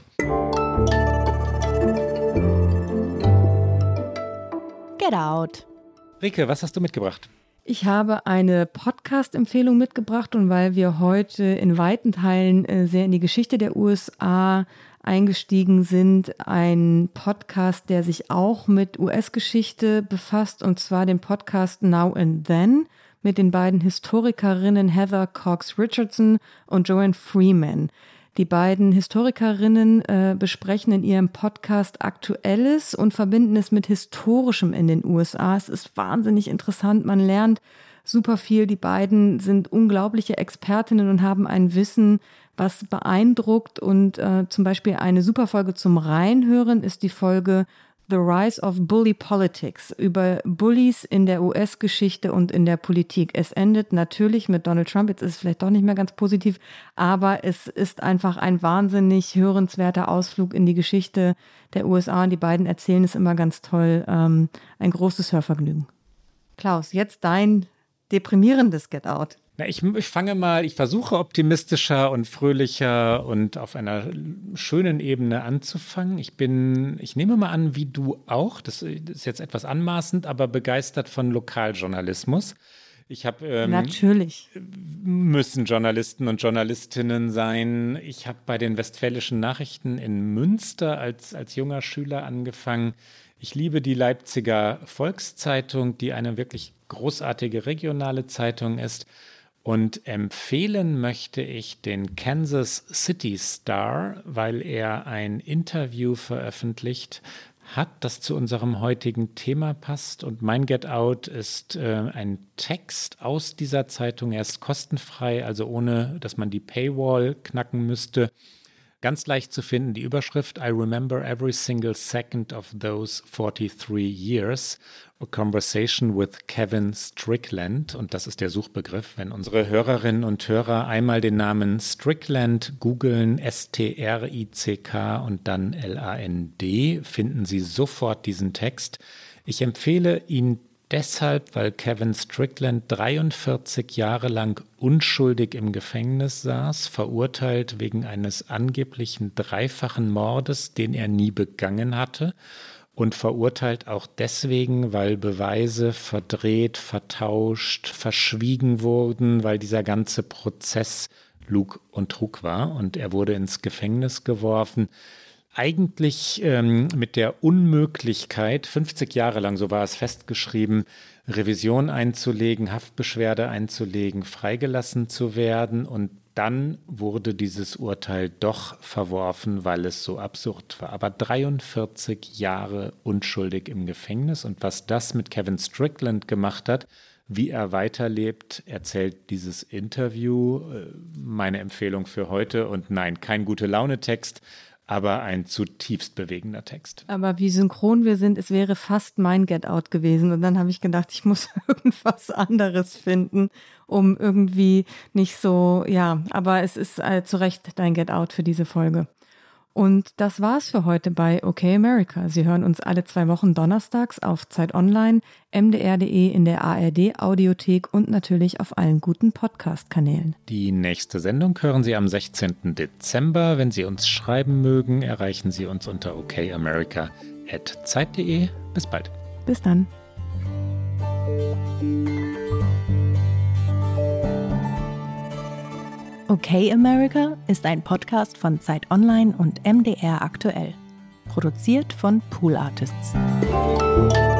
Get Out. Rike, was hast du mitgebracht? Ich habe eine Podcast-Empfehlung mitgebracht und weil wir heute in weiten Teilen sehr in die Geschichte der U S A eingestiegen sind, ein Podcast, der sich auch mit U S-Geschichte befasst, und zwar den Podcast Now and Then mit den beiden Historikerinnen Heather Cox Richardson und Joanne Freeman. Die beiden Historikerinnen äh, besprechen in ihrem Podcast Aktuelles und verbinden es mit Historischem in den U S A. Es ist wahnsinnig interessant, man lernt super viel. Die beiden sind unglaubliche Expertinnen und haben ein Wissen, was beeindruckt. Und äh, zum Beispiel eine super Folge zum Reinhören ist die Folge The Rise of Bully Politics über Bullies in der U S-Geschichte und in der Politik. Es endet natürlich mit Donald Trump, jetzt ist es vielleicht doch nicht mehr ganz positiv, aber es ist einfach ein wahnsinnig hörenswerter Ausflug in die Geschichte der U S A und die beiden erzählen es immer ganz toll. Ähm, ein großes Hörvergnügen. Klaus, jetzt dein deprimierendes Get Out. Na, ich, ich fange mal, ich versuche optimistischer und fröhlicher und auf einer schönen Ebene anzufangen. Ich bin, ich nehme mal an, wie du auch, das ist jetzt etwas anmaßend, aber begeistert von Lokaljournalismus. Ich habe ähm, natürlich müssen Journalisten und Journalistinnen sein. Ich habe bei den Westfälischen Nachrichten in Münster als, als junger Schüler angefangen. Ich liebe die Leipziger Volkszeitung, die eine wirklich großartige regionale Zeitung ist. Und empfehlen möchte ich den Kansas City Star, weil er ein Interview veröffentlicht hat, das zu unserem heutigen Thema passt. Und mein Get Out ist äh, ein Text aus dieser Zeitung. Er ist kostenfrei, also ohne, dass man die Paywall knacken müsste. Ganz leicht zu finden, die Überschrift I remember every single second of those forty-three years. A Conversation with Kevin Strickland. Und das ist der Suchbegriff. Wenn unsere Hörerinnen und Hörer einmal den Namen Strickland googeln, S T R I C K und dann L A N D, finden sie sofort diesen Text. Ich empfehle ihn deshalb, weil Kevin Strickland dreiundvierzig Jahre lang unschuldig im Gefängnis saß, verurteilt wegen eines angeblichen dreifachen Mordes, den er nie begangen hatte, und verurteilt auch deswegen, weil Beweise verdreht, vertauscht, verschwiegen wurden, weil dieser ganze Prozess Lug und Trug war und er wurde ins Gefängnis geworfen. Eigentlich ähm, mit der Unmöglichkeit, fünfzig Jahre lang, so war es festgeschrieben, Revision einzulegen, Haftbeschwerde einzulegen, freigelassen zu werden. Und dann wurde dieses Urteil doch verworfen, weil es so absurd war. Aber dreiundvierzig Jahre unschuldig im Gefängnis. Und was das mit Kevin Strickland gemacht hat, wie er weiterlebt, erzählt dieses Interview. Meine Empfehlung für heute. Und nein, kein Gute-Laune-Text, aber ein zutiefst bewegender Text. Aber wie synchron wir sind, es wäre fast mein Get Out gewesen. Und dann habe ich gedacht, ich muss irgendwas anderes finden, um irgendwie nicht so, ja, aber es ist äh, zu Recht dein Get Out für diese Folge. Und das war's für heute bei OK America. Sie hören uns alle zwei Wochen donnerstags auf Zeit Online, M D R punkt de, in der A R D-Audiothek und natürlich auf allen guten Podcast-Kanälen. Die nächste Sendung hören Sie am sechzehnten Dezember. Wenn Sie uns schreiben mögen, erreichen Sie uns unter okamerica at zeit punkt de. Bis bald. Bis dann. OK America ist ein Podcast von Zeit Online und M D R aktuell. Produziert von Pool Artists.